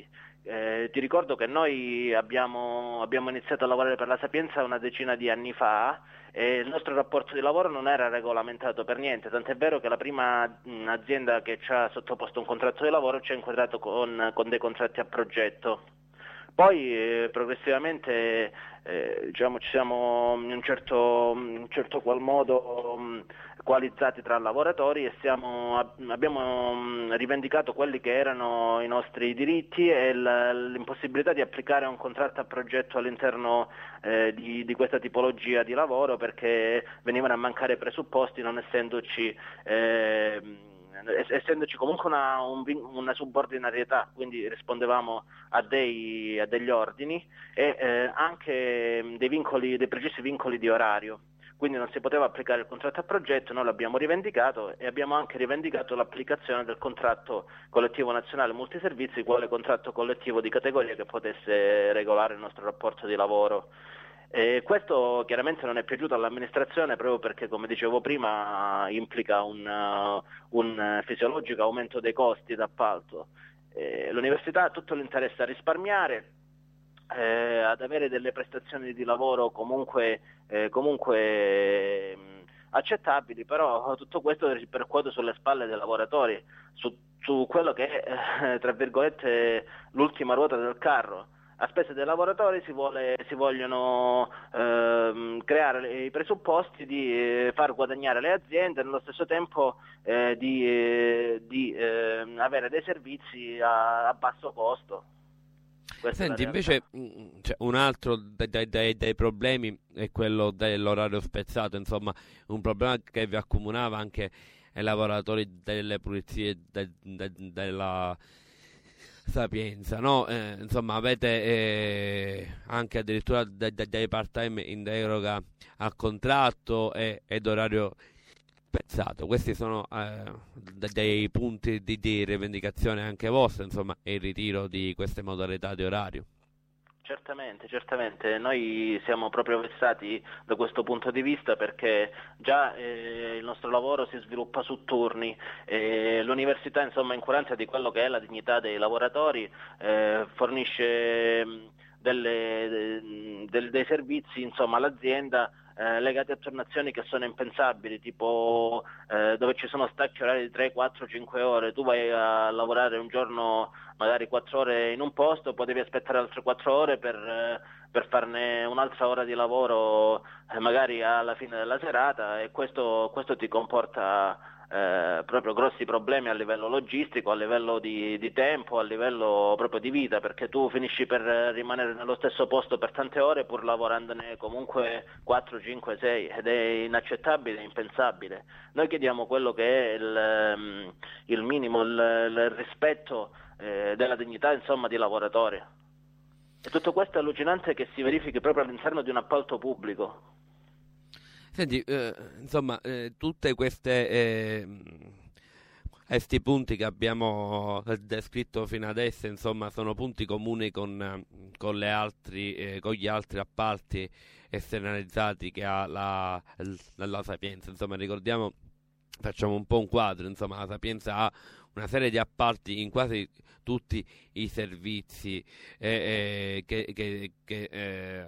Eh, ti ricordo che noi abbiamo, abbiamo iniziato a lavorare per la Sapienza una decina di anni fa e il nostro rapporto di lavoro non era regolamentato per niente, tant'è vero che la prima mh, azienda che ci ha sottoposto un contratto di lavoro ci ha inquadrato con, con dei contratti a progetto. Poi eh, progressivamente eh, diciamo, ci siamo in un certo, in un certo qual modo mh, coalizzati tra lavoratori e siamo, abbiamo mh, rivendicato quelli che erano i nostri diritti e l, l'impossibilità di applicare un contratto a progetto all'interno eh, di, di questa tipologia di lavoro, perché venivano a mancare presupposti, non essendoci eh, essendoci comunque una, un, una subordinarietà, quindi rispondevamo a, dei, a degli ordini e eh, anche dei vincoli, dei precisi vincoli di orario, quindi non si poteva applicare il contratto a progetto. Noi l'abbiamo rivendicato e abbiamo anche rivendicato l'applicazione del contratto collettivo nazionale multiservizi quale contratto collettivo di categoria che potesse regolare il nostro rapporto di lavoro. E questo chiaramente non è piaciuto all'amministrazione proprio perché, come dicevo prima, implica un, uh, un fisiologico aumento dei costi d'appalto. Eh, l'università ha tutto l'interesse a risparmiare, eh, ad avere delle prestazioni di lavoro comunque, eh, comunque mh, accettabili, però tutto questo ripercuote sulle spalle dei lavoratori, su, su quello che è, eh, tra virgolette, l'ultima ruota del carro. A spese dei lavoratori si, vuole, si vogliono ehm, creare i presupposti di eh, far guadagnare le aziende e nello stesso tempo eh, di, eh, di eh, avere dei servizi a, a basso costo. Questa Senti, invece cioè, un altro dei, dei, dei, dei problemi è quello dell'orario spezzato, insomma un problema che vi accomunava anche ai lavoratori delle pulizie de, de, della Sapienza, no? Eh, insomma avete eh, anche addirittura dei, dei part-time in deroga al contratto e, ed orario spezzato. Questi sono eh, dei punti di, di rivendicazione anche vostra, insomma, e il ritiro di queste modalità di orario. Certamente, certamente, noi siamo proprio vessati da questo punto di vista perché già eh, il nostro lavoro si sviluppa su turni, e l'università, insomma, incurante di quello che è la dignità dei lavoratori, eh, fornisce delle, del, dei servizi, insomma, all'azienda eh, legati a turnazioni che sono impensabili, tipo eh, dove ci sono stacchi orari di tre, quattro, cinque ore, tu vai a lavorare un giorno magari quattro ore in un posto, poi devi aspettare altre quattro ore per, eh, per farne un'altra ora di lavoro eh, magari alla fine della serata, e questo, questo ti comporta eh, proprio grossi problemi a livello logistico, a livello di, di tempo, a livello proprio di vita, perché tu finisci per rimanere nello stesso posto per tante ore pur lavorandone comunque quattro, cinque, sei, ed è inaccettabile, impensabile. Noi chiediamo quello che è il, il minimo, il, il rispetto eh, della dignità, insomma, di lavoratore. E tutto questo è allucinante che si verifichi proprio all'interno di un appalto pubblico. Senti, eh, insomma, eh, tutte queste eh, questi punti che abbiamo descritto fino adesso, insomma, sono punti comuni con, con, le altri, eh, con gli altri appalti esternalizzati che ha la, la, la Sapienza. Insomma, ricordiamo, facciamo un po' un quadro, insomma, la Sapienza ha una serie di appalti in quasi tutti i servizi eh, eh, che, che, che eh,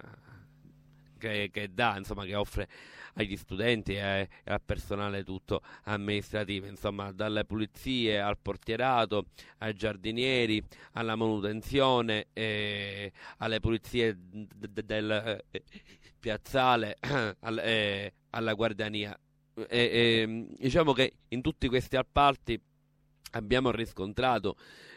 Che, che dà, insomma, che offre agli studenti e al personale tutto amministrativo, insomma, dalle pulizie al portierato, ai giardinieri, alla manutenzione, eh, alle pulizie d- d- del eh, piazzale, al, eh, alla guardiania. E, e, diciamo che in tutti questi appalti abbiamo riscontrato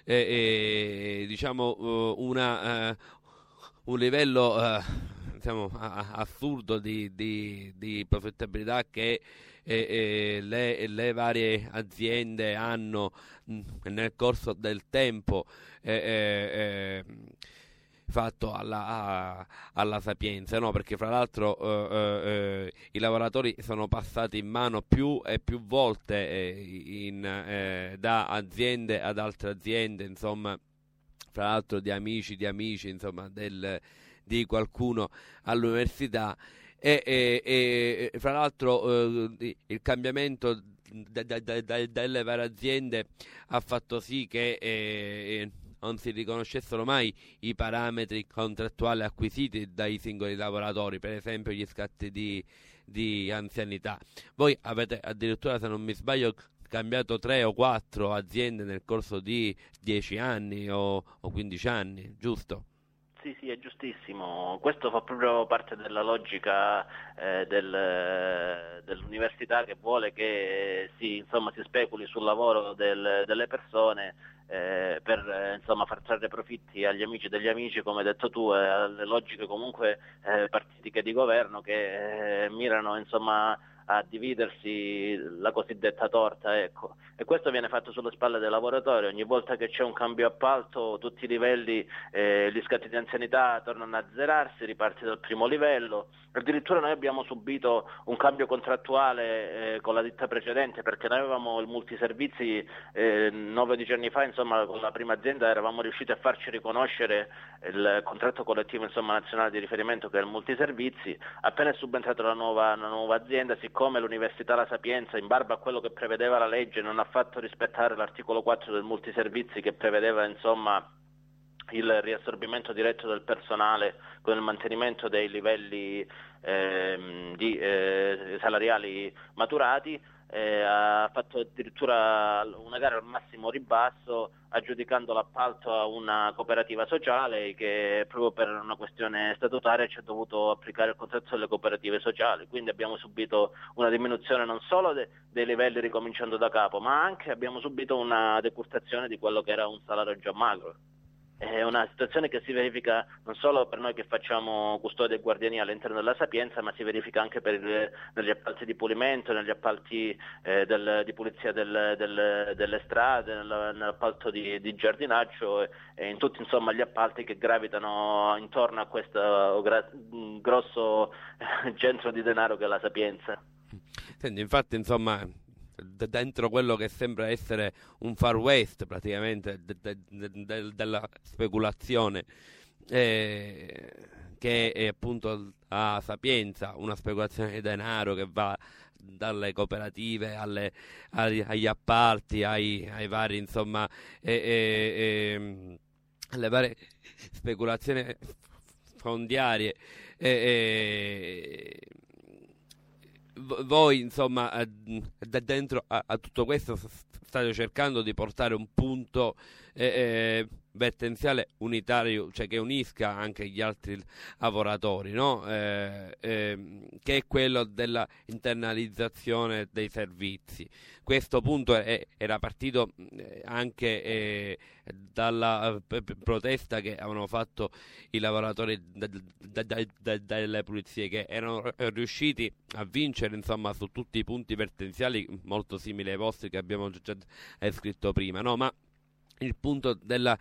eh, eh, diciamo uh, una, uh, un livello uh, diciamo, assurdo di, di, di profittabilità che eh, eh, le, le varie aziende hanno mh, nel corso del tempo eh, eh, fatto alla, a, alla Sapienza, no? Perché fra l'altro eh, eh, i lavoratori sono passati in mano più e più volte eh, in, eh, da aziende ad altre aziende, insomma, fra l'altro di amici di amici, insomma, del di qualcuno all'università e, e, e fra l'altro eh, il cambiamento de, de, de, de, delle varie aziende ha fatto sì che eh, non si riconoscessero mai i parametri contrattuali acquisiti dai singoli lavoratori, per esempio gli scatti di, di anzianità. Voi avete addirittura, se non mi sbaglio, cambiato tre o quattro aziende nel corso di dieci anni o, o quindici anni, giusto? Sì, sì, è giustissimo. Questo fa proprio parte della logica eh, del, dell'università, che vuole che si, insomma, si speculi sul lavoro del, delle persone eh, per eh, insomma, far trarre profitti agli amici degli amici, come hai detto tu, e alle logiche comunque eh, partitiche di governo che eh, mirano, insomma, a dividersi la cosiddetta torta, ecco. E questo viene fatto sulle spalle dei lavoratori. Ogni volta che c'è un cambio appalto, tutti i livelli, eh, gli scatti di anzianità tornano a zerarsi, riparte dal primo livello. Addirittura noi abbiamo subito un cambio contrattuale eh, con la ditta precedente, perché noi avevamo il multiservizi eh, nove o dieci anni fa, insomma, con la prima azienda eravamo riusciti a farci riconoscere il contratto collettivo, insomma, nazionale di riferimento, che è il multiservizi. Appena è subentrata la nuova, la nuova azienda, siccome l'Università La Sapienza, in barba a quello che prevedeva la legge, non ha fatto rispettare l'articolo quattro del multiservizi, che prevedeva, insomma, il riassorbimento diretto del personale con il mantenimento dei livelli eh, di, eh, salariali maturati, eh, ha fatto addirittura una gara al massimo ribasso, aggiudicando l'appalto a una cooperativa sociale che proprio per una questione statutaria ci ha dovuto applicare il contratto delle cooperative sociali. Quindi abbiamo subito una diminuzione non solo de- dei livelli ricominciando da capo, ma anche abbiamo subito una decurtazione di quello che era un salario già magro. È una situazione che si verifica non solo per noi che facciamo custodia e guardiania all'interno della Sapienza, ma si verifica anche per il, negli appalti di pulimento, negli appalti eh, del, di pulizia del, del, delle strade, nel, nell'appalto di, di giardinaggio e, e in tutti, insomma, gli appalti che gravitano intorno a questo gra- grosso eh, centro di denaro che è la Sapienza. Senti, infatti, insomma, dentro quello che sembra essere un far west praticamente de, de, de, de, della speculazione eh, che è appunto a Sapienza, una speculazione di denaro che va dalle cooperative alle, agli, agli appalti, ai, ai vari, insomma, e, e, e, alle varie speculazioni fondiarie. E, e, voi, insomma, da dentro a, a tutto questo state cercando di portare un punto eh, eh, vertenziale unitario, cioè che unisca anche gli altri lavoratori, no? Eh, eh, che è quello della internalizzazione dei servizi. Questo punto è, era partito anche eh, dalla eh, protesta che avevano fatto i lavoratori de, de, de, de, delle pulizie, che erano riusciti a vincere, insomma, su tutti i punti vertenziali molto simili ai vostri che abbiamo già scritto prima, no? Ma il punto della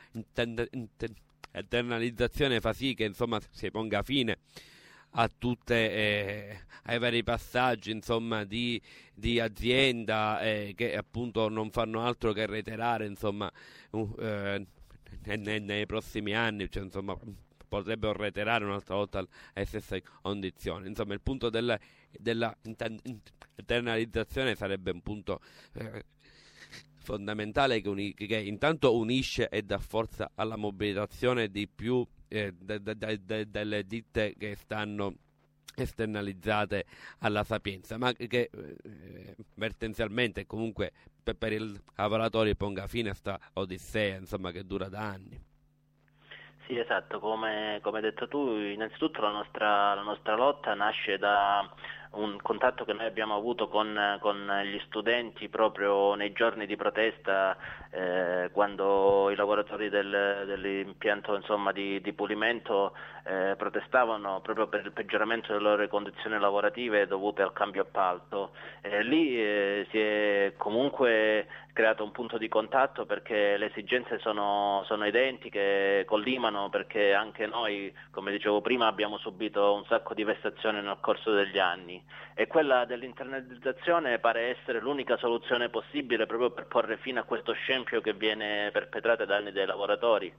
internalizzazione fa sì che, insomma, si ponga fine a tutte eh, ai vari passaggi, insomma, di, di azienda eh, che appunto non fanno altro che reiterare, insomma, uh, eh, nei, nei prossimi anni, cioè, insomma, potrebbero reiterare un'altra volta le stesse condizioni. Insomma, il punto della, della internalizzazione sarebbe un punto eh, fondamentale che, uni- che intanto unisce e dà forza alla mobilitazione di più eh, de- de- de- delle ditte che stanno esternalizzate alla Sapienza, ma che eh, vertenzialmente comunque per, per i lavoratori ponga fine a sta odissea, insomma, che dura da anni. Sì, esatto, come, come hai detto tu, innanzitutto la nostra, la nostra lotta nasce da un contatto che noi abbiamo avuto con, con gli studenti proprio nei giorni di protesta, eh, quando i lavoratori del, dell'impianto, insomma, di, di pulimento eh, protestavano proprio per il peggioramento delle loro condizioni lavorative dovute al cambio appalto. Eh, lì eh, si è comunque creato un punto di contatto, perché le esigenze sono, sono identiche, collimano, perché anche noi, come dicevo prima, abbiamo subito un sacco di vessazioni nel corso degli anni, e quella dell'internalizzazione pare essere l'unica soluzione possibile proprio per porre fine a questo scempio che viene perpetrato ai danni dei lavoratori.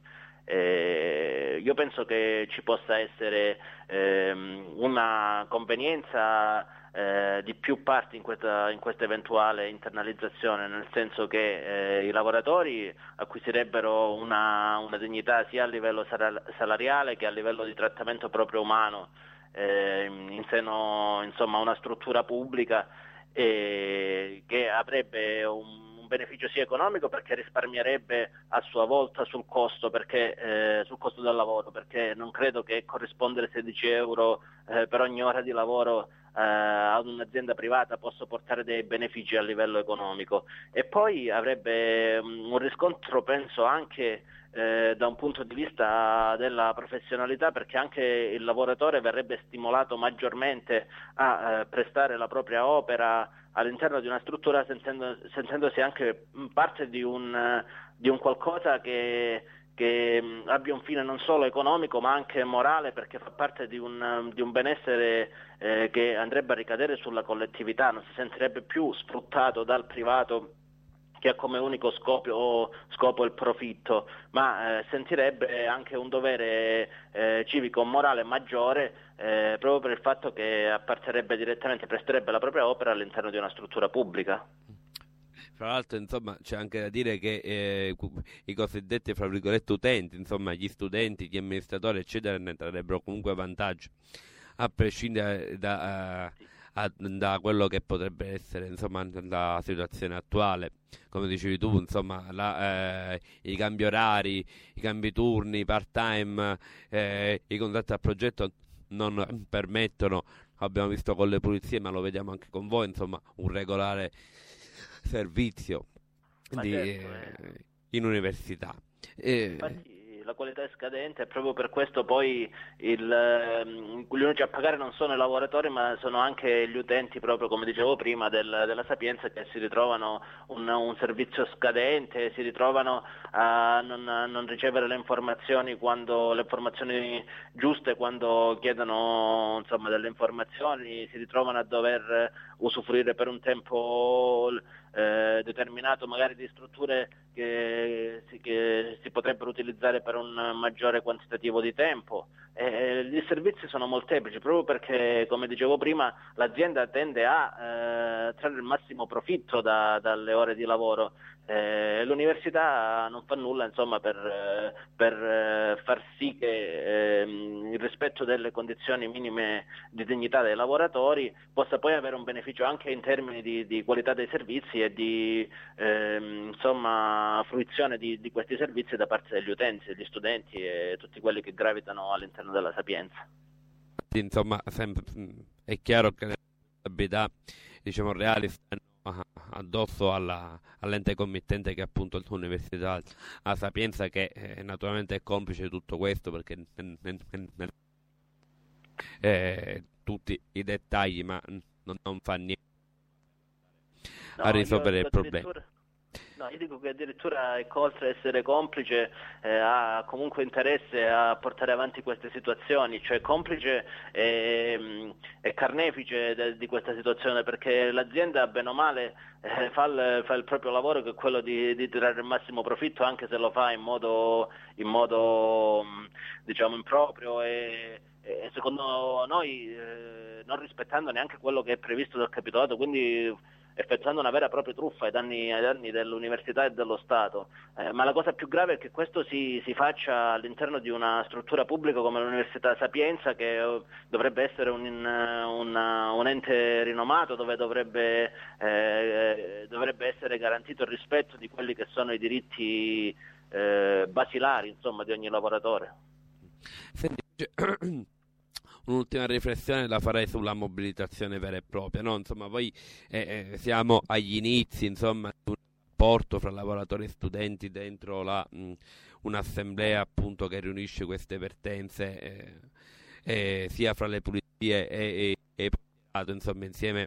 Eh, io penso che ci possa essere ehm, una convenienza eh, di più parti in questa, in questa eventuale internalizzazione, nel senso che eh, i lavoratori acquisirebbero una, una dignità sia a livello salariale che a livello di trattamento proprio umano eh, in seno, insomma, a una struttura pubblica eh, che avrebbe un beneficio sia economico, perché risparmierebbe a sua volta sul costo, perché, eh, sul costo del lavoro, perché non credo che corrispondere sedici euro eh, per ogni ora di lavoro eh, ad un'azienda privata possa portare dei benefici a livello economico. E poi avrebbe um, un riscontro, penso, anche eh, da un punto di vista della professionalità, perché anche il lavoratore verrebbe stimolato maggiormente a eh, prestare la propria opera all'interno di una struttura, sentendo, sentendosi anche parte di un, di un qualcosa che, che abbia un fine non solo economico ma anche morale, perché fa parte di un, di un benessere eh, che andrebbe a ricadere sulla collettività, non si sentirebbe più sfruttato dal privato che ha come unico scopo, scopo il profitto, ma eh, sentirebbe anche un dovere eh, civico-morale maggiore eh, proprio per il fatto che apparterebbe direttamente, presterebbe la propria opera all'interno di una struttura pubblica. Fra l'altro, insomma, c'è anche da dire che eh, i cosiddetti, fra virgolette, utenti, insomma, gli studenti, gli amministratori, eccetera, ne trarrebbero comunque vantaggio, a prescindere da... Uh, A, da quello che potrebbe essere, insomma, la situazione attuale. Come dicevi tu, insomma, la, eh, i cambi orari, i cambi turni, i part time, eh, i contratti a progetto non permettono, abbiamo visto con le pulizie, ma lo vediamo anche con voi, insomma, un regolare servizio di, certo, eh. eh, in università. Eh, Infatti, la qualità è scadente, e proprio per questo poi il, gli unici a pagare non sono i lavoratori, ma sono anche gli utenti, proprio come dicevo prima, del, della Sapienza, che si ritrovano un, un servizio scadente, si ritrovano a non, a non ricevere le informazioni quando le informazioni giuste quando chiedono, insomma, delle informazioni, si ritrovano a dover usufruire per un tempo eh, determinato magari di strutture che si, che si potrebbero utilizzare per un maggiore quantitativo di tempo. Eh, gli servizi sono molteplici, proprio perché, come dicevo prima, l'azienda tende a eh, trarre il massimo profitto da, dalle ore di lavoro. Eh, l'università non fa nulla, insomma, per, per far sì che eh, il rispetto delle condizioni minime di dignità dei lavoratori possa poi avere un beneficio anche in termini di, di qualità dei servizi e di eh, insomma, fruizione di, di questi servizi da parte degli utenti, degli studenti e tutti quelli che gravitano all'interno della Sapienza. Insomma, sempre, è chiaro che le responsabilità, diciamo, reali stanno addosso alla, all'ente committente, che è appunto l'Università a Sapienza, che eh, naturalmente è complice di tutto questo, perché n- n- n- eh, tutti i dettagli, ma non, non fa niente no, a risolvere il problema. No, io dico che addirittura, ecco, oltre ad essere complice, eh, ha comunque interesse a portare avanti queste situazioni, cioè complice e, e carnefice de, di questa situazione, perché l'azienda, bene o male, eh, fa, il, fa il proprio lavoro, che è quello di, di tirare il massimo profitto, anche se lo fa in modo, in modo diciamo, improprio e, e secondo noi eh, non rispettando neanche quello che è previsto dal capitolato, quindi effettuando una vera e propria truffa ai danni, ai danni dell'università e dello Stato. Eh, ma la cosa più grave è che questo si, si faccia all'interno di una struttura pubblica come l'Università Sapienza, che eh, dovrebbe essere un, un, un ente rinomato, dove dovrebbe, eh, dovrebbe essere garantito il rispetto di quelli che sono i diritti eh, basilari, insomma, di ogni lavoratore. Senti, un'ultima riflessione la farei sulla mobilitazione vera e propria, no? Insomma, poi eh, eh, siamo agli inizi, insomma, di un rapporto fra lavoratori e studenti dentro la, mh, un'assemblea, appunto, che riunisce queste vertenze eh, eh, sia fra le pulizie e, e, e insomma, insieme,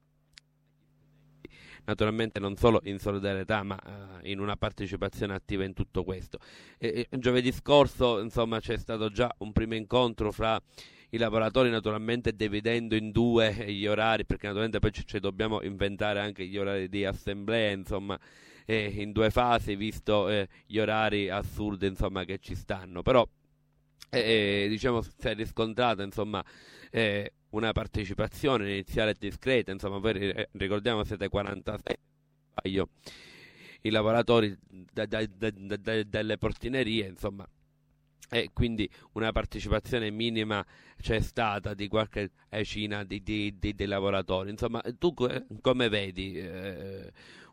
naturalmente non solo in solidarietà, ma uh, in una partecipazione attiva in tutto questo. E, e, giovedì scorso, insomma, c'è stato già un primo incontro fra i lavoratori, naturalmente dividendo in due gli orari, perché naturalmente poi ci, ci dobbiamo inventare anche gli orari di assemblea, insomma, eh, in due fasi, visto eh, gli orari assurdi, insomma, che ci stanno. Però eh, diciamo si è riscontrata insomma eh, una partecipazione iniziale e discreta, insomma voi ricordiamo siete quarantasei io, i lavoratori da, da, da, da, delle portinerie, insomma, e quindi una partecipazione minima c'è stata di qualche decina di, di, di, di lavoratori. Insomma, tu come vedi eh,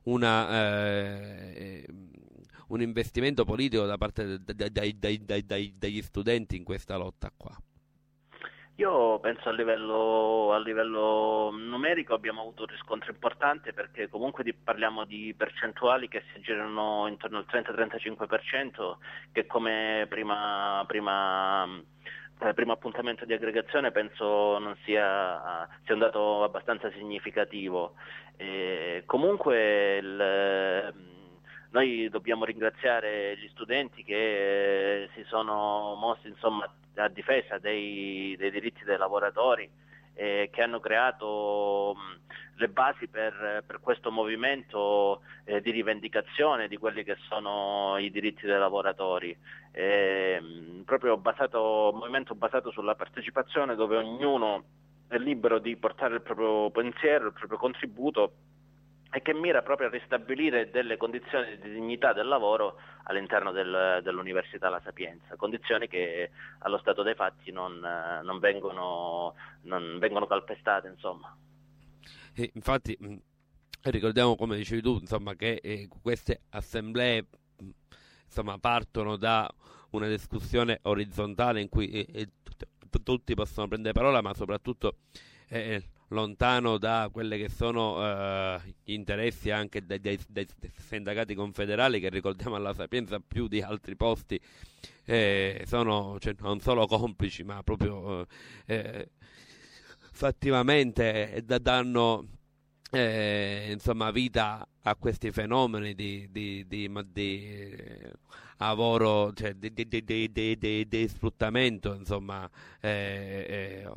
una, eh, un investimento politico da parte dai, dai, dai, dai, dai, degli studenti in questa lotta qua? Io penso a livello, a livello numerico abbiamo avuto un riscontro importante, perché comunque di, parliamo di percentuali che si girano intorno al trenta trentacinque per cento, che come prima, prima, eh, primo appuntamento di aggregazione penso non sia, sia un dato abbastanza significativo. E comunque il, noi dobbiamo ringraziare gli studenti che eh, si sono mossi insomma a difesa dei, dei diritti dei lavoratori, eh, che hanno creato mh, le basi per, per questo movimento eh, di rivendicazione di quelli che sono i diritti dei lavoratori. Eh, mh, proprio basato, un movimento basato sulla partecipazione, dove ognuno è libero di portare il proprio pensiero, il proprio contributo, e che mira proprio a ristabilire delle condizioni di dignità del lavoro all'interno del, dell'Università La Sapienza, condizioni che allo stato dei fatti non, non, vengono, non vengono calpestate, insomma. E infatti mh, ricordiamo, come dicevi tu, insomma, che eh, queste assemblee mh, insomma, partono da una discussione orizzontale in cui eh, eh, t- tutti possono prendere parola, ma soprattutto eh, lontano da quelle che sono uh, gli interessi anche dei, dei, dei sindacati confederali, che ricordiamo alla Sapienza più di altri posti eh, sono, cioè, non solo complici, ma proprio eh, fattivamente eh, danno eh, insomma vita a questi fenomeni di, di, di, di, di eh, lavoro, cioè di, di, di, di, di, di, di sfruttamento, insomma eh, eh,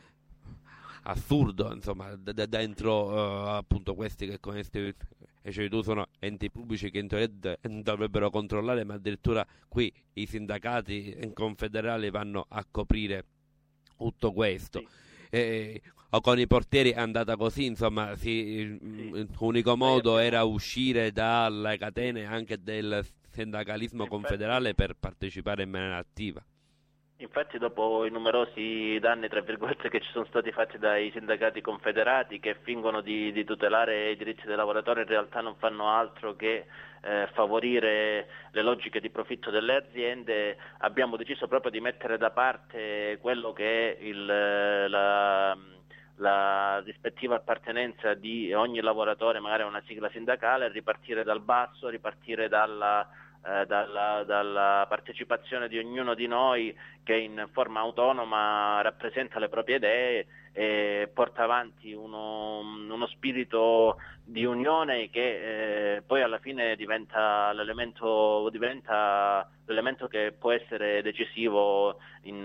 assurdo, insomma, da, da dentro uh, appunto questi che, come dicevi tu, sono enti pubblici che in teoria dovrebbero controllare, ma addirittura qui i sindacati confederali vanno a coprire tutto questo. Sì. E, o con i portieri è andata così, insomma, sì, sì. L'unico modo era uscire dalle catene anche del sindacalismo confederale per partecipare in maniera attiva. Infatti, dopo i numerosi danni, tra virgolette, che ci sono stati fatti dai sindacati confederati, che fingono di, di tutelare i diritti dei lavoratori, in realtà non fanno altro che eh, favorire le logiche di profitto delle aziende, abbiamo deciso proprio di mettere da parte quello che è il, la, la rispettiva appartenenza di ogni lavoratore magari a una sigla sindacale, ripartire dal basso, ripartire dalla Eh, dalla, dalla partecipazione di ognuno di noi, che in forma autonoma rappresenta le proprie idee e porta avanti uno, uno spirito di unione che eh, poi alla fine diventa l'elemento, diventa l'elemento che può essere decisivo in,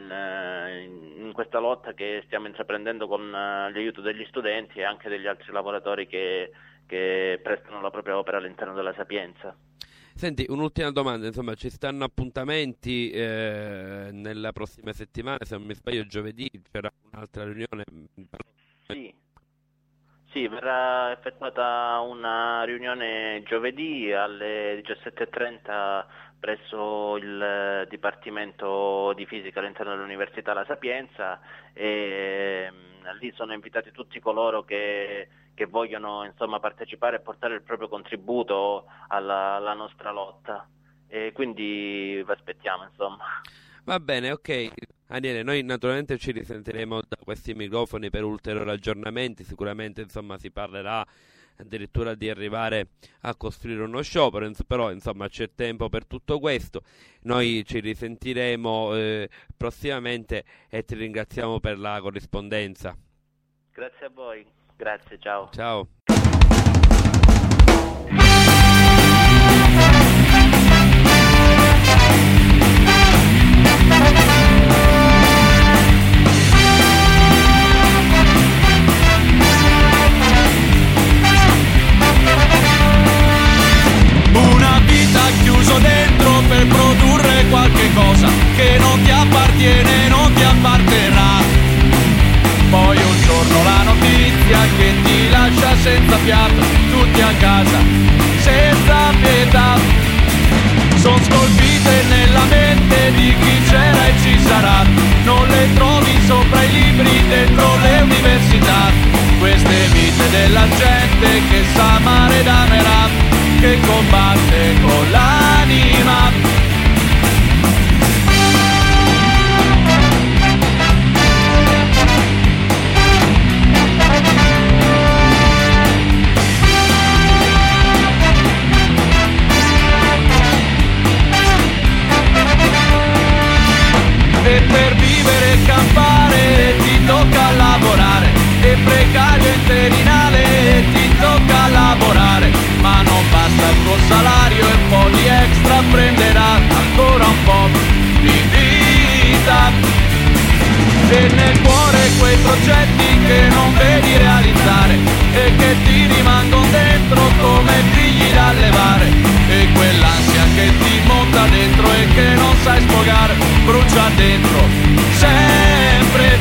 in, in questa lotta che stiamo intraprendendo con l'aiuto degli studenti e anche degli altri lavoratori che, che prestano la propria opera all'interno della Sapienza. Senti, un'ultima domanda, insomma, ci stanno appuntamenti eh, nella prossima settimana, se non mi sbaglio giovedì c'era un'altra riunione? Sì, sì, verrà effettuata una riunione giovedì alle diciassette e trenta presso il Dipartimento di Fisica all'interno dell'Università La Sapienza, e eh, lì sono invitati tutti coloro che che vogliono insomma partecipare e portare il proprio contributo alla, alla nostra lotta, e quindi vi aspettiamo, insomma. Va bene, ok. Daniele, noi naturalmente ci risentiremo da questi microfoni per ulteriori aggiornamenti, sicuramente insomma si parlerà addirittura di arrivare a costruire uno sciopero, però insomma c'è tempo per tutto questo. Noi ci risentiremo eh, prossimamente e ti ringraziamo per la corrispondenza. Grazie a voi. Grazie, ciao. Ciao. Una vita chiuso dentro per produrre qualche cosa che non ti precario interinale, ti tocca lavorare, ma non basta il tuo salario e un po' di extra prenderà ancora un po' di vita. E nel cuore quei progetti che non vedi realizzare e che ti rimangono dentro come figli da allevare, e quell'ansia che ti monta dentro e che non sai sfogare, brucia dentro sempre.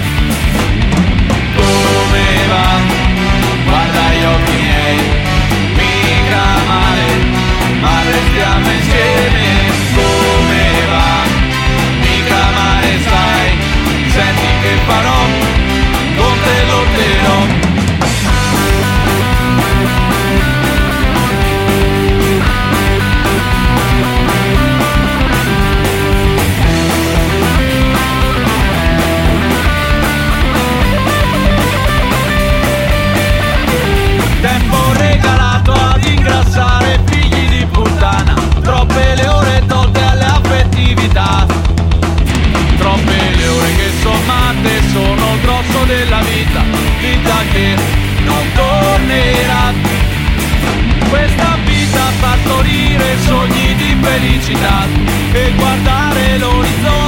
Come va? Guarda gli occhi miei, mica male, ma restiamo insieme. Come va? Mica male, sai, senti che farò, con te lotterò. Tempo regalato ad ingrassare, figli di puttana, troppe le ore tolte alle affettività, troppe le ore che sommate sono il grosso della vita, vita che non tornerà. Questa vita partorire sogni di felicità e guardare l'orizzonte